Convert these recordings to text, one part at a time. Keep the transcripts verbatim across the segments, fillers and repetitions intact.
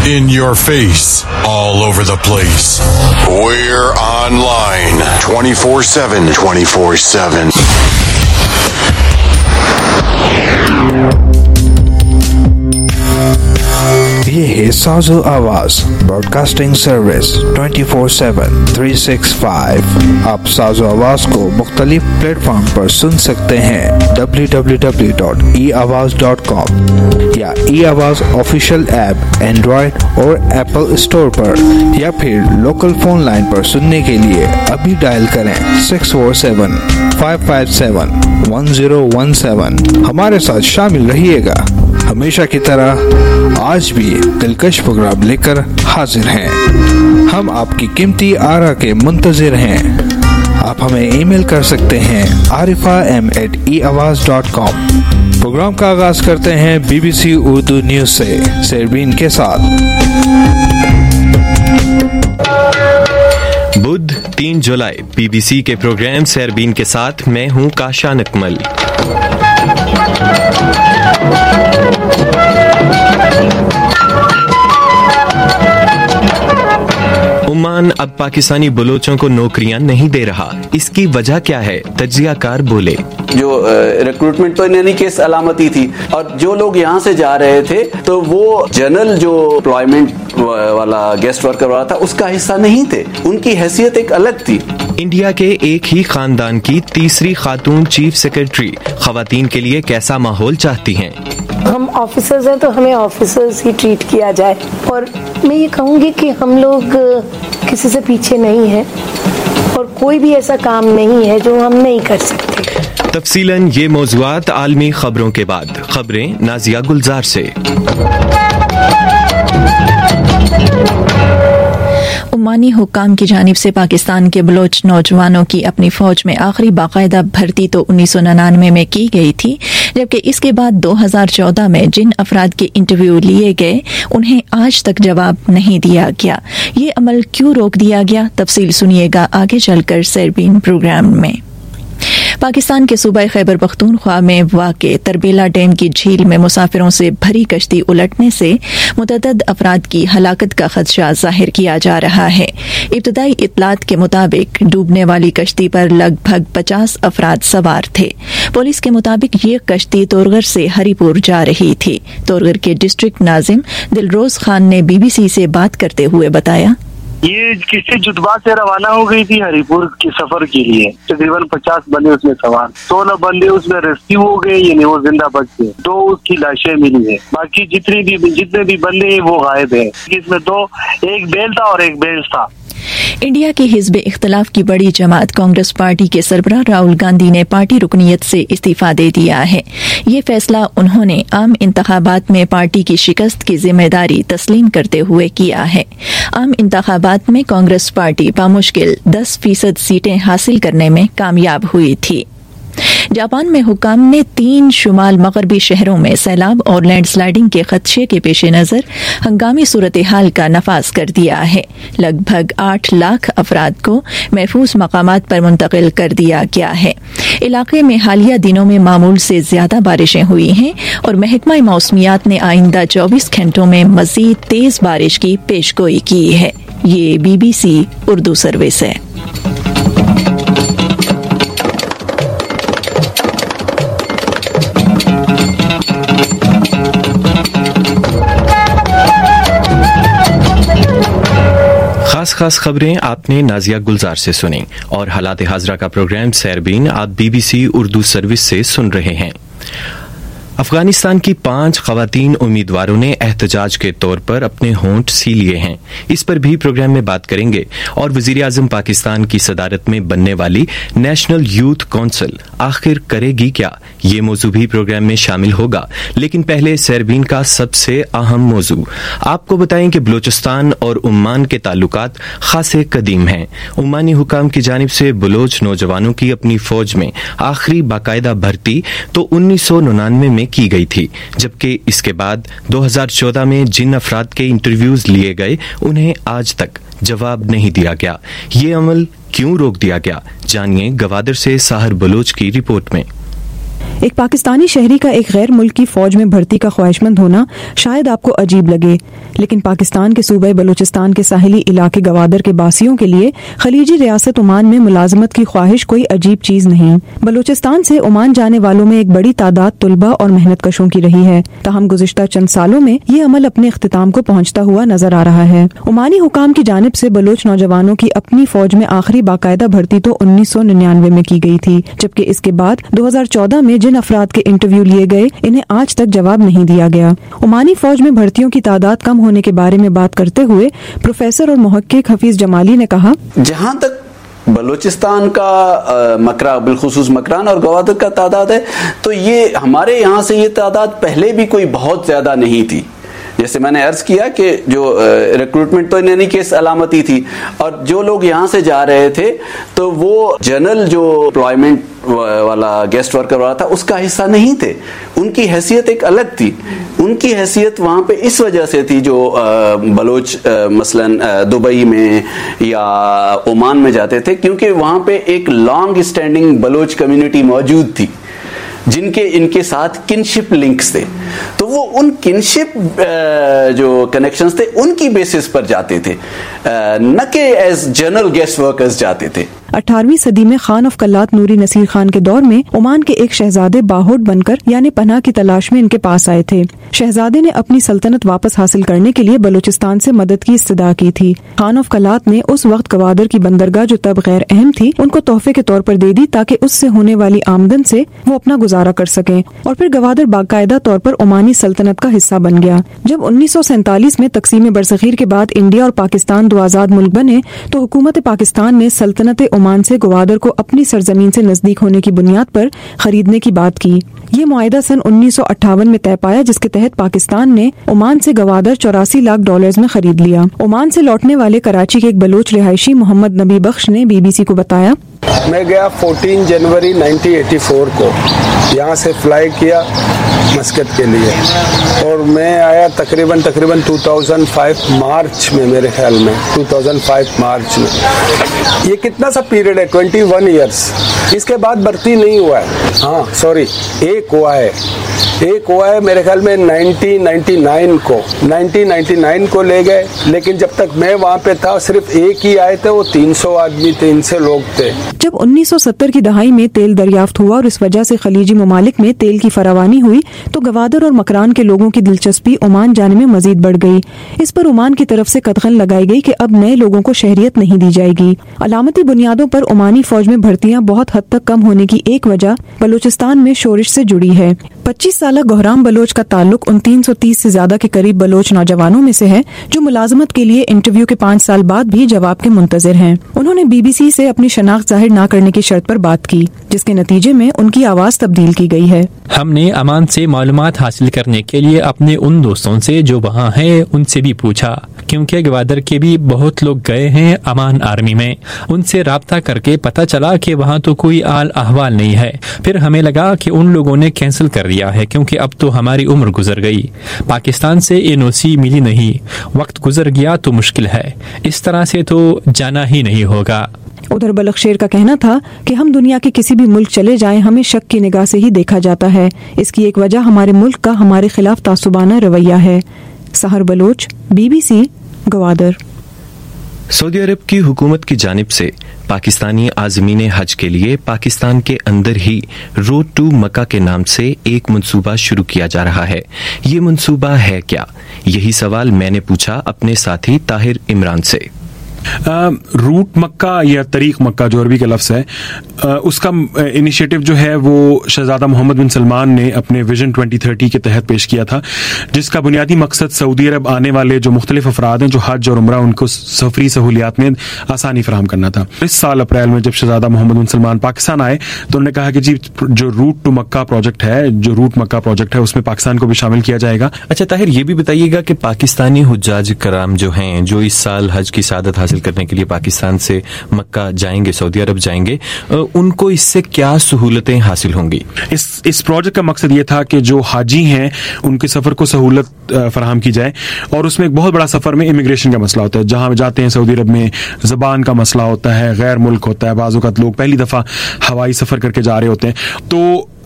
In your face, all over the place. We're online twenty-four seven, twenty-four seven. ये है Saazo Awaz broadcasting service twenty four seven three six five. आप साजो आवाज को मुख्तलिफ platform पर सुन सकते हैं W W W dot e Awaz dot com या e Awaz official app Android और एप्पल स्टोर पर, या फिर लोकल फोन लाइन पर सुनने के लिए अभी डायल करें six four seven five five seven one zero one seven. हमारे साथ शामिल रहिएगा। हमेशा की तरह आज भी दिलकश प्रोग्राम लेकर हाजिर हैं। हम आपकी कीमती आरा के मुंतजिर हैं। आप हमें ईमेल कर सकते हैं आरिफा एम एट ई आवाज डॉट कॉम। प्रोग्राम का आगाज करते हैं बीबीसी उर्दू न्यूज से शेरबीन के साथ। बुध तीन जुलाई बीबीसी के प्रोग्राम शेरबीन के साथ मैं हूं काशान अकमल। ओमान अब पाकिस्तानी बलोचों को नौकरियां नहीं दे रहा, इसकी वजह क्या है? तज्जियाकार बोले। जो रिक्रूटमेंट तो इन एनी केस अलामती थी, और जो लोग यहाँ से जा रहे थे तो वो जनरल जो एम्प्लॉयमेंट वाला गेस्ट वर्कर वाला था उसका हिस्सा नहीं थे, उनकी हैसियत एक अलग थी। इंडिया के एक ही खानदान की तीसरी खातून चीफ सेक्रेटरी खवातीन के लिए कैसा माहौल चाहती हैं? हम ऑफिसर्स हैं तो हमें ऑफिसर्स ही ट्रीट किया जाए, और मैं ये कहूँगी कि हम लोग किसी से पीछे नहीं हैं और कोई भी ऐसा काम नहीं है जो हम नहीं कर सकते। तफसीलन ये मौज़ूआत आलमी खबरों के बाद। खबरें नाजिया गुलजार से। ओमानी हुक्काम की जानिब से पाकिस्तान के बलोच नौजवानों की अपनी फौज में आखिरी बाकायदा भर्ती तो उन्नीस सौ निन्यानवे में की गई थी, जबकि इसके बाद दो हज़ार चौदह में जिन अफराद के इंटरव्यू लिए गए उन्हें आज तक जवाब नहीं दिया गया। ये अमल क्यों रोक दिया गया? तफसील सुनिएगा आगे चलकर शेरबीन प्रोग्राम में। पाकिस्तान के सूबा खैबर पख्तूनख्वा में वाक़े तरबेला डैम की झील में मुसाफिरों से भरी कश्ती उलटने से मुतअद्दिद अफराद की हलाकत का खदशा जाहिर किया जा रहा है। इब्तदाई इत्तलात के मुताबिक डूबने वाली कश्ती पर लगभग पचास अफराद सवार थे। पुलिस के मुताबिक ये कश्ती तोरगर से हरीपुर जा रही थी। तोरगर के डिस्ट्रिक्ट नाजिम दिलरोज खान ने बीबीसी से बात करते हुए बताया, ये किसी जुतबा से रवाना हो गई थी हरीपुर के सफर के लिए। तकरीबन पचास बंदे उसमें सवार, सोलह बंदे उसमें रेस्क्यू हो गए, यानी वो जिंदा बच गए। दो उसकी लाशें मिली है, बाकी जितने भी जितने भी बंदे हैं वो गायब हैं। इसमें दो, एक बेल था और एक बेल्स था। इंडिया की हिज़्ब इख्तिलाफ की बड़ी जमात कांग्रेस पार्टी के सरबराह राहुल गांधी ने पार्टी रुकनीयत से इस्तीफा दे दिया है। ये फैसला उन्होंने आम इंतखाबात में पार्टी की शिकस्त की जिम्मेदारी तस्लीम करते हुए किया है। आम इंतखाबात में कांग्रेस पार्टी बामुश्किल दस फीसद सीटें हासिल करने में कामयाब हुई थी। जापान में हुक्काम ने तीन शुमाल मगरबी शहरों में सैलाब और लैंडस्लाइडिंग के खदशे के पेश नज़र हंगामी सूरत हाल का नफाज कर दिया है। लगभग आठ लाख अफराद को महफूज मकामात पर मुंतकिल कर दिया गया है। इलाके में हालिया दिनों में मामूल से ज्यादा बारिशें हुई हैं और महकमा मौसमियात ने आइंदा चौबीस घंटों में मजीद तेज बारिश की पेशगोई की है। ये बीबीसी उर्दू सर्विस है। खास खास खबरें आपने नाजिया गुलजार से सुनी और हालात हाजरा का प्रोग्राम शेरबीन आप बीबीसी उर्दू सर्विस से सुन रहे हैं। अफगानिस्तान की पांच खवातीन उम्मीदवारों ने एहतजाज के तौर पर अपने होंठ सी लिए हैं। इस पर भी प्रोग्राम में बात करेंगे और वजीर आजम पाकिस्तान की सदारत में बनने वाली नेशनल यूथ काउंसिल आखिर करेगी क्या, ये मौजू भी प्रोग्राम में शामिल होगा। लेकिन पहले शेरबीन का सबसे अहम मौजू आपको बताएं कि बलूचिस्तान और उम्मान के ताल्लुकात खासे कदीम हैं। उम्मानी हुकाम की जानिब से बलोच नौजवानों की अपनी फौज में आखिरी बाकायदा भर्ती तो उन्नीस सौ निन्यानवे में की गई थी, जबकि इसके बाद दो हज़ार चौदह में जिन अफराद के इंटरव्यूज लिए गए उन्हें आज तक जवाब नहीं दिया गया। ये अमल क्यों रोक दिया गया, जानिए गवादर से साहर बलोच की रिपोर्ट में। एक पाकिस्तानी शहरी का एक गैर मुल्क की फौज में भर्ती का ख्वाहिशमंद होना शायद आपको अजीब लगे, लेकिन पाकिस्तान के सूबे बलूचिस्तान के साहिली इलाके गवादर के बासियों के लिए खलीजी रियासत ओमान में मुलाजमत की ख्वाहिश कोई अजीब चीज नहीं। बलूचिस्तान से ओमान जाने वालों में एक बड़ी तादाद तुलबा और मेहनत कशों की रही है, ताहम गुज़िश्ता चंद सालों में ये अमल अपने इख्तिताम को पहुंचता हुआ नजर आ रहा है। ओमानी हुकाम की जानिब से बलोच नौजवानों की अपनी फौज में आखिरी बाकायदा भर्ती तो उन्नीस सौ निन्यानवे में की गई थी, जबकि इसके बाद दो हजार चौदह में जिन अफराद के इंटरव्यू लिए गए इन्हें आज तक जवाब नहीं दिया गया। ओमानी फौज में भर्तियों की तादाद कम होने के बारे में बात करते हुए प्रोफेसर और मुहक्किक हफीज जमाली ने कहा, जहां तक बलूचिस्तान का आ, मकरा बिलखुसूस मकरान और गवादर का तादाद है, तो ये हमारे यहाँ से ये तादाद पहले भी कोई बहुत ज्यादा नहीं थी। जैसे मैंने अर्ज किया कि जो रिक्रूटमेंट तो इन एनी केस अलामती थी, और जो लोग यहाँ से जा रहे थे तो वो जनरल जो एम्प्लॉयमेंट वाला गेस्ट वर्कर वाला था उसका हिस्सा नहीं थे। उनकी हैसियत एक अलग थी। उनकी हैसियत वहां पे इस वजह से थी, जो बलोच मसलन दुबई में या ओमान में जाते थे, क्योंकि वहां पे एक लॉन्ग स्टैंडिंग बलोच कम्युनिटी मौजूद थी जिनके इनके साथ किनशिप लिंक्स थे। तो वो उन किनशिप जो कनेक्शंस थे उनकी बेसिस पर जाते थे, न कि एज जनरल गेस्ट वर्कर्स जाते थे। अठारहवीं सदी में खान ऑफ कल्लात नूरी नसीर खान के दौर में ओमान के एक शहजादे बाहोट बनकर यानी पनाह की तलाश में इनके पास आए थे। शहजादे ने अपनी सल्तनत वापस हासिल करने के लिए बलूचिस्तान से मदद की इस्तदा की थी। खान ऑफ कल्लात ने उस वक्त गवादर की बंदरगाह, जो तब गैर अहम थी, उनको तोहफे के तौर पर दे दी ताकि उससे होने वाली आमदन से वो अपना गुजारा कर सकें, और फिर गवादर बाकायदा तौर पर ओमानी सल्तनत का हिस्सा बन गया। जब उन्नीस सौ सैंतालीस में तकसीम बरसगीर के बाद इंडिया और पाकिस्तान दो आजाद मुल्क बने, तो हुकूमत पाकिस्तान ने सल्तनत ओमान से गवादर को अपनी सरजमीन से नजदीक होने की बुनियाद पर खरीदने की बात की। ये मुआहिदा सन उन्नीस सौ अट्ठावन में तय पाया, जिसके तहत पाकिस्तान ने ओमान से गवादर चौरासी लाख डॉलर्स में खरीद लिया। ओमान से लौटने वाले कराची के एक बलोच रिहायशी मोहम्मद नबी बख्श ने बीबीसी को बताया, मैं गया चौदह जनवरी उन्नीस सौ चौरासी को, यहाँ से फ्लाई किया मस्कत के लिए, और मैं आया तकरीबन तकरीबन दो हज़ार पाँच मार्च में, मेरे ख्याल में दो हज़ार पाँच मार्च में। ये कितना सा पीरियड है, इक्कीस इयर्स। इसके बाद भर्ती नहीं हुआ है। हाँ सॉरी, एक हुआ है, एक हुआ है मेरे ख्याल में उन्नीस सौ निन्यानवे को उन्नीस सौ निन्यानवे को ले गए, लेकिन जब तक मैं वहाँ पे था सिर्फ एक ही आए थे, वो तीन सौ आदमी तीन सौ लोग थे। जब उन्नीस सौ सत्तर की दहाई में तेल दरियाफ्त हुआ और इस वजह से खलीजी ममालिक में तेल की फरावानी हुई, तो गवादर और मकरान के लोगों की दिलचस्पी ओमान जाने में मजीद बढ़ गई। इस पर ओमान की तरफ से कतगन लगाई गई कि अब नए लोगों को शहरियत नहीं दी जाएगी। अलामती बुनियादों पर ओमानी फौज में भर्तियां बहुत हद तक कम होने की एक वजह बलूचिस्तान में शोरिश से जुड़ी है। पच्चीस साल गोहराम बलोच का ताल्लुक उन तीन सौ तीस से ज्यादा के करीब बलोच नौजवानों में से है, जो मुलाजमत के लिए इंटरव्यू के पाँच साल बाद भी जवाब के मुंतजिर हैं। उन्होंने बीबीसी से अपनी शनाख्त जाहिर न करने की शर्त पर बात की, जिसके नतीजे में उनकी आवाज तब्दील की गई है। हमने अमान से मालूमात हासिल करने के लिए अपने उन दोस्तों से जो वहाँ हैं उनसे भी पूछा, क्योंकि गवादर के भी बहुत लोग गए हैं अमान आर्मी में। उनसे राब्ता करके पता चला कि वहाँ तो कोई आल अहवाल नहीं है। फिर हमें लगा कि उन लोगों ने कैंसिल कर दिया है, क्योंकि अब तो हमारी उम्र गुजर गई। पाकिस्तान से एनओसी मिली नहीं, वक्त गुजर गया तो मुश्किल है। इस तरह से तो जाना ही नहीं होगा। उधर बलखशेर का कहना था कि हम दुनिया के किसी भी मुल्क चले जाएं, हमें शक की निगाह से ही देखा जाता है। इसकी एक वजह हमारे मुल्क का हमारे खिलाफ तासुबाना रवैया है। Sahar Baloch, BBC, Gwadar. Saudi Arab की हुकूमत की जानिब से पाकिस्तानी आज़मीन हज के लिए पाकिस्तान के अंदर ही रोड टू मक्का के नाम से एक मंसूबा शुरू किया जा रहा है। ये मंसूबा है क्या? यही सवाल मैंने पूछा अपने साथी ताहिर इमरान से। रूट मक्का या तरीक मक्का जो अरबी का लफ्ज़ है, आ, उसका इनिशिएटिव जो है वो शहजादा मोहम्मद बिन सलमान ने अपने विजन ट्वेंटी थर्टी के तहत पेश किया था, जिसका बुनियादी मकसद सऊदी अरब आने वाले जो मुख्तलिफ अफराद हैं जो हज और उम्रा, उनको सफरी सहूलियात में आसानी फराहम करना था। इस साल अप्रैल में जब शहजादा मोहम्मद बिन सलमान पाकिस्तान आए तो उन्होंने कहा कि जी जो रूट टू मक्का प्रोजेक्ट है, जो रूट मक्का प्रोजेक्ट है, उसमें पाकिस्तान को भी शामिल किया जाएगा। अच्छा ताहिर, ये भी बताइएगा कि पाकिस्तानी हुज्जाज कराम जो हैं, जो इस साल हज की सादत हासिल करने के लिए पाकिस्तान से मक्का जाएंगे, सऊदी अरब जाएंगे, उनको इससे क्या सहूलतें हासिल होंगी? इस इस प्रोजेक्ट का मकसद ये था कि जो हाजी हैं उनके सफर को सहूलत फराहम की जाए, और उसमें एक बहुत बड़ा सफर में इमिग्रेशन का मसला होता है। जहां जाते हैं सऊदी अरब में जबान का मसला होता है, गैर मुल्क होता है, बाज़ औक़ात लोग पहली दफा हवाई सफर करके जा रहे होते हैं। तो अब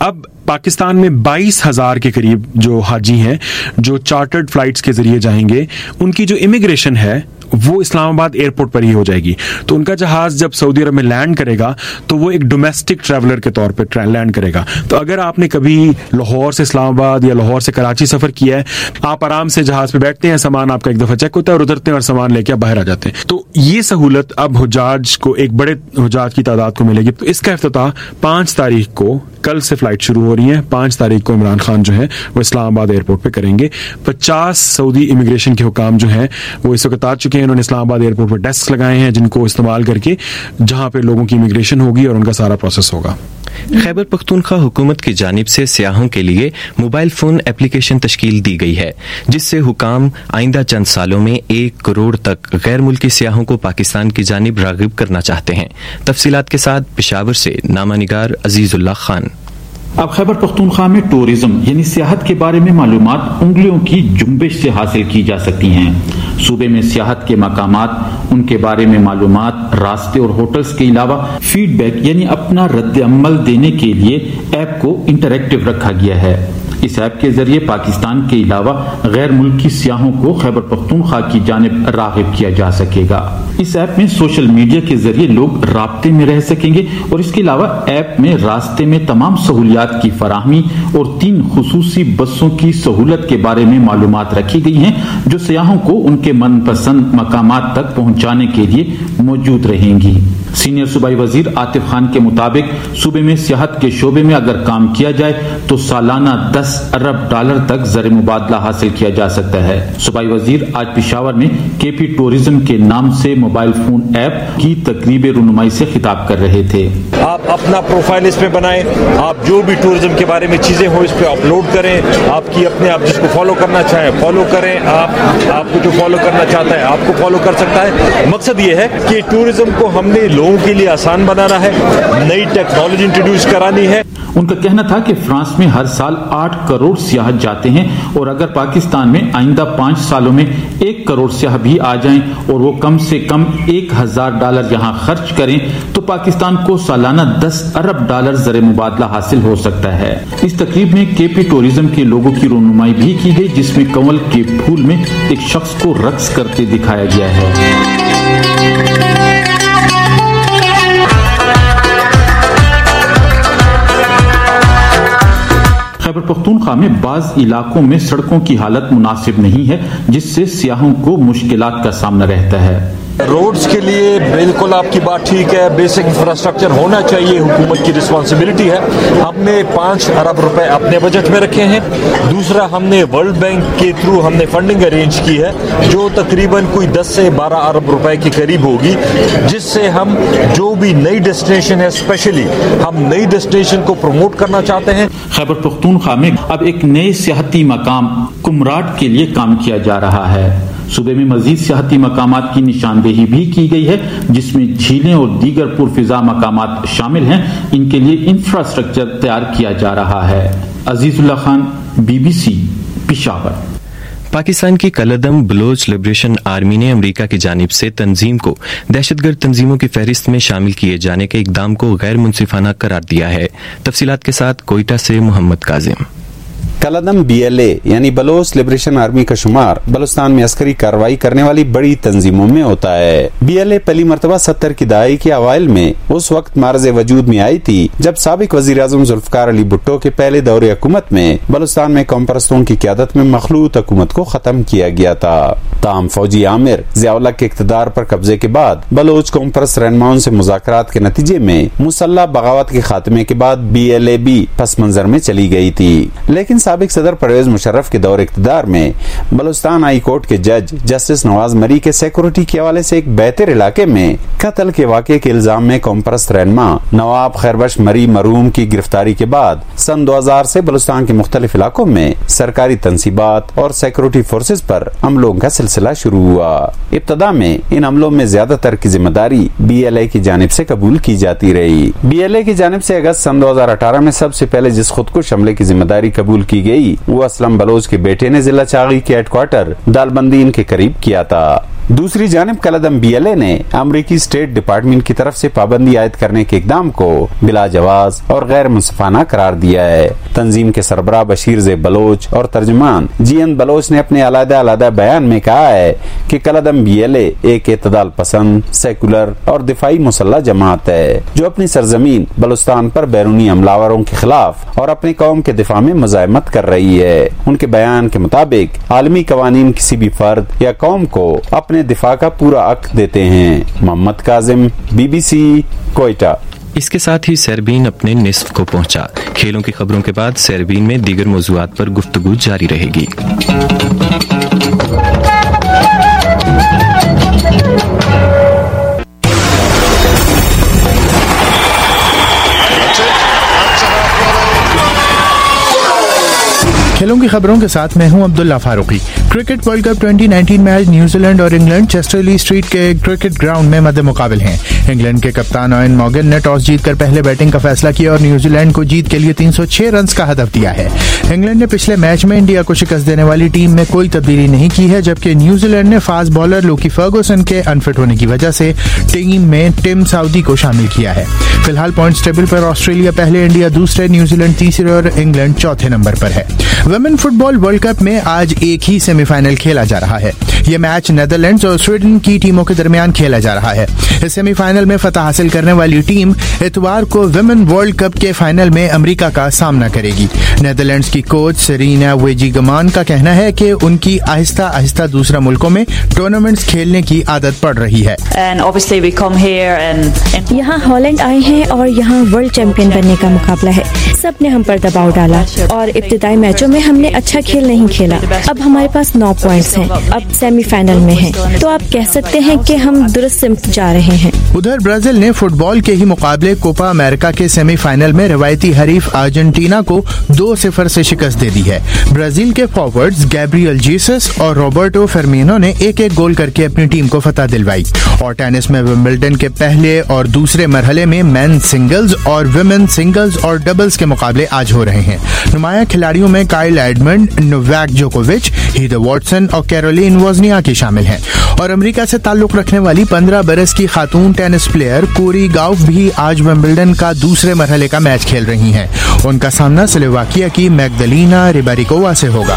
पाकिस्तान में बाईस हजार के करीब जो हाजी हैं जो चार्टर्ड फ्लाइट्स के जरिए जाएंगे, उनकी जो इमिग्रेशन है वो इस्लामाबाद एयरपोर्ट पर ही हो जाएगी। तो उनका जहाज जब सऊदी अरब में लैंड करेगा तो वो एक डोमेस्टिक ट्रैवलर के तौर पर लैंड करेगा। तो अगर आपने कभी लाहौर से इस्लामाबाद या लाहौर से कराची सफर किया है, आप आराम से जहाज पे बैठते हैं, सामान आपका एक दफा चेक होता है और उतरते हैं और सामान लेके आप बाहर आ जाते हैं। तो ये सहूलत अब हुजाज को, एक बड़े हुजाज की तादाद को मिलेगी। तो इसका इफ्तिताह पांच तारीख को, कल से फ्लाइट शुरू हो रही है, पांच तारीख को इमरान खान जो है वो इस्लामाबाद एयरपोर्ट पे करेंगे। पचास सऊदी इमिग्रेशन के हुकाम जो हैं वो इस वक्त आ चुके हैं। उन्होंने इस्लामाबाद एयरपोर्ट पर डेस्क लगाए हैं जिनको इस्तेमाल करके जहां पे लोगों की इमिग्रेशन होगी और उनका सारा प्रोसेस होगा। खैबर पख्तूनख्वा हुकूमत की जानिब से सियाहों के लिए मोबाइल फोन एप्लीकेशन तश्कील दी गई है, जिससे हुकाम आइंदा चंद सालों में एक करोड़ तक गैर मुल्की सियाहों को पाकिस्तान की जानिब रागिब करना चाहते हैं। तफसीलात के साथ पेशावर से नामा निगार अजीजुल्ला खान। अब खैबर पख्तूनख्वा में टूरिज्म यानी सियाहत के बारे में मालूमात उंगलियों की जुम्बिश से हासिल की जा सकती हैं। सूबे में सियाहत के मकामात, उनके बारे में मालूमात, रास्ते और होटल्स के अलावा फीडबैक यानी अपना रद्द अमल देने के लिए ऐप को इंटरैक्टिव रखा गया है। इस ऐप के जरिए पाकिस्तान के अलावा गैर मुल्की सियाहों को खैबर पख्तूनख्वा की जानिब रागिब किया जा सकेगा। इस ऐप में सोशल मीडिया के जरिए लोग राब्ते में रह सकेंगे और इसके अलावा ऐप में रास्ते में तमाम सहूलियात की फराहमी और तीन खुसूसी बसों की सहूलत के बारे में मालूमात रखी गई हैं जो सियाहों को उनके मनपसंद मकामात तक पहुंचाने के लिए मौजूद रहेंगी। सीनियर सूबाई वजीर आतिफ खान के मुताबिक सूबे में सियाहत के शोबे में अगर काम किया जाए तो सालाना दस अरब डॉलर तक ज़र मुबादला हासिल किया जा सकता है। सूबाई वजीर आज पेशावर में केपी टूरिज्म के नाम से मोबाइल फोन ऐप की तकरीब रुनुमाई से खिताब कर रहे थे। आप अपना प्रोफाइल इसमें बनाएं, आप जो भी टूरिज्म के बारे में चीजें हो इस पे अपलोड करें, आपकी अपने आप जिसको फॉलो करना चाहें फॉलो करें, आप आपको जो फॉलो करना चाहता है आपको फॉलो कर सकता है। मकसद ये है कि टूरिज्म को हमने लोगों के लिए आसान बनाना है, नई टेक्नोलॉजी इंट्रोड्यूस करानी है। उनका कहना था कि फ्रांस में हर साल आठ करोड़ सियाह जाते हैं और अगर पाकिस्तान में आइंदा पांच सालों में एक करोड़ सियाह भी आ जाएं और वो कम से कम एक हजार डॉलर यहाँ खर्च करें तो पाकिस्तान को सालाना दस अरब डॉलर ज़र मुबादला हासिल हो सकता है। इस तकरीब में केपी टूरिज्म के लोगों की रुनुमाई भी की गई जिसमें कमल के फूल में एक शख्स को रक्स करते दिखाया गया है। खैबर पख्तूनख्वा में बाज इलाकों में सड़कों की हालत मुनासिब नहीं है जिससे सियाहों को मुश्किलात का सामना रहता है। रोड्स के लिए बिल्कुल आपकी बात ठीक है, बेसिक इंफ्रास्ट्रक्चर होना चाहिए, हुकूमत की रिस्पांसिबिलिटी है। हमने पाँच अरब रुपए अपने बजट में रखे हैं। दूसरा, हमने वर्ल्ड बैंक के थ्रू हमने फंडिंग अरेंज की है जो तकरीबन कोई दस से बारह अरब रुपए के करीब होगी, जिससे हम जो भी नई डेस्टिनेशन है, स्पेशली हम नई डेस्टिनेशन को प्रमोट करना चाहते हैं। खैबर पख्तूनख्वा में अब एक नए सियाहती मकाम कुमराट के लिए काम किया जा रहा है। सूबे में मजीद सियाहती मकामात की निशानदेही भी की गई है जिसमें झीलें और दीगर पुरफिजा मकामात शामिल हैं। इनके लिए इंफ्रास्ट्रक्चर तैयार किया जा रहा है। अजीजुल्ला खान, बीबीसी, पेशावर। पाकिस्तान की कलदम बलोच लिबरेशन आर्मी ने अमेरिका की जानिब से तंजीम को दहशतगर्द तंजीमों की फहरिस्त में शामिल किए जाने के इकदाम को गैर मुंसिफाना करार दिया है। तफसीलात के साथ कोयटा से मोहम्मद काजिम। कलदम बीएलए यानी बलोच लिबरेशन आर्मी का शुमार बलूचिस्तान में अस्करी कार्रवाई करने वाली बड़ी तंजीमों में होता है। बीएलए पहली मरतबा सत्तर की दहाई के अवाइल में उस वक्त मार्ज वजूद में आई थी जब साबिक वजीर आजम जुल्फकार अली भुट्टो के पहले दौरे हुकूमत में बलूचिस्तान में कौम परस्तों की क़यादत में मखलूत हुकूमत को खत्म किया गया था। ताम फौजी आमिर ज़ियाउल्लाह के इक़्तिदार पर कब्जे के बाद बलोच कौम परस्त रहनुमाओं से मुज़ाकरात के नतीजे में मुसल्लह बगावत के खात्मे के बाद बीएलए भी पस मंजर में चली गई थी। लेकिन साबिक सदर परवेज मुशर्रफ के दौर इक़्तिदार में बलूचिस्तान हाई कोर्ट के जज जस्टिस नवाज मरी के सिक्योरिटी के हवाले से एक बेहतर इलाके में कत्ल के वाक़े के इल्जाम में कौम परस्त रहनुमा नवाब खैरबख्श मरी मरहूम की गिरफ्तारी के बाद सन दो हजार से बलूचिस्तान के मुख्तलिफ इलाकों में सरकारी तंसीबात और सिक्योरिटी फोर्सेज पर हमलों का सिलसिला शुरू हुआ। इब्तदा में इन हमलों में ज्यादातर की जिम्मेदारी बीएलए की जानिब से कबूल की जाती रही। बीएलए की जानिब से अगस्त सन दो हजार अठारह में सबसे पहले जिस खुदकुश हमले की जिम्मेदारी कबूल की गई वो असलम बलोच के बेटे ने जिला चागी के हेडक्वार्टर दालबंदीन के करीब किया था। दूसरी जानिब कलअदम बी एल ए ने अमरीकी स्टेट डिपार्टमेंट की तरफ से पाबंदी आयद करने के इकदाम को बिला जवाज और गैर मुंसिफाना करार दिया है। तंजीम के सरबराह बशीर ज़ेब बलोच और तर्जुमान जी एन बलोच ने अपने अलग अलग बयान में कहा है कि कलअदम बी एल ए एक एतदाल पसंद, सेकुलर और दिफाई मुसल्ला जमात है जो अपनी सरजमीन बलूचिस्तान पर बैरूनी हमलावरों के खिलाफ और अपनी कौम के दिफा में मुजाहिमत कर रही है। उनके बयान के मुताबिक आलमी कवानीन किसी भी फर्द या कौम को अपने दिफा का पूरा हक देते हैं। Mohammad Kazim, B B C, Quetta. इसके साथ ही सरबीन अपने निस्फ को पहुंचा। खेलों की खबरों के बाद सरबीन में दीगर मौज़ूआत पर गुफ्तगू जारी रहेगी। खेलों की खबरों के साथ मैं हूं Abdullah Farooqui. Cricket world cup twenty nineteen में आज न्यूजीलैंड और इंग्लैंड चेस्टरली स्ट्रीट के क्रिकेट ग्राउंड में मद्दे मुकाबिल हैं। इंग्लैंड के कप्तान ओवेन मॉर्गन ने टॉस जीतकर पहले बैटिंग का फैसला किया और न्यूजीलैंड को जीत के लिए तीन सौ छह रन का हदफ दिया है। इंग्लैंड ने पिछले मैच में इंडिया को शिकस्त देने वाली टीम में कोई तब्दीली नहीं की है, जबकि न्यूजीलैंड ने फास्ट बॉलर लूकी फर्गुसन के अनफिट होने की वजह से टीम में टिम साउदी को शामिल किया है। फिलहाल पॉइंट्स टेबल पर ऑस्ट्रेलिया पहले, इंडिया दूसरे, न्यूजीलैंड तीसरे और इंग्लैंड चौथे नंबर पर है। वुमेन फुटबॉल वर्ल्ड कप में आज एक ही सेमीफाइनल खेला जा रहा है। यह मैच नेदरलैंड्स और स्वीडन की टीमों के दरमियान खेला जा रहा है। इस सेमीफाइनल में फतह हासिल करने वाली टीम इतवार को वुमेन वर्ल्ड कप के फाइनल में अमेरिका का सामना करेगी। नेदरलैंड्स की कोच सेरीना वेजिगमान का कहना है कि उनकी आहिस्ता आहिस्ता दूसरे मुल्कों में टूर्नामेंट्स खेलने की आदत पड़ रही है। यहाँ हॉलैंड आए हैं और यहाँ वर्ल्ड चैंपियन बनने का मुकाबला है। सब ने हम पर दबाव डाला और इब्तिदाई मैचों में हमने अच्छा खेल नहीं खेला। अब हमारे पास नौ पॉइंट्स हैं, अब सेमीफाइनल में हैं, तो आप कह सकते हैं कि हम दुरुस्त सिमत जा रहे हैं। उधर ब्राजील ने फुटबॉल के ही मुकाबले कोपा अमेरिका के सेमीफाइनल में रवायती हरीफ अर्जेंटीना को दो सिफर से शिकस्त दे दी है। ब्राजील के फॉरवर्ड्स गैब्रियल जीसस और रॉबर्टो फर्मिनो ने एक एक गोल करके अपनी टीम को फतह दिलवाई। और टेनिस में विंबलडन के पहले और दूसरे मरहले में मेन सिंगल्स और विमेन सिंगल्स और डबल्स के मुकाबले आज हो रहे हैं। नुमाया खिलाड़ियों में काइल एडमंड, नोवाक जोकोविच, हीदर वॉटसन और कैरोलिन वोजनियाकी शामिल हैं। और अमेरिका से ताल्लुक रखने वाली पंद्रह बरस की खातून टेनिस प्लेयर कोरी गाउफ भी आज विंबलडन का दूसरे मरहले का मैच खेल रही हैं। उनका सामना स्लोवाकिया की मैग्दलीना रिबारिकोवा से होगा।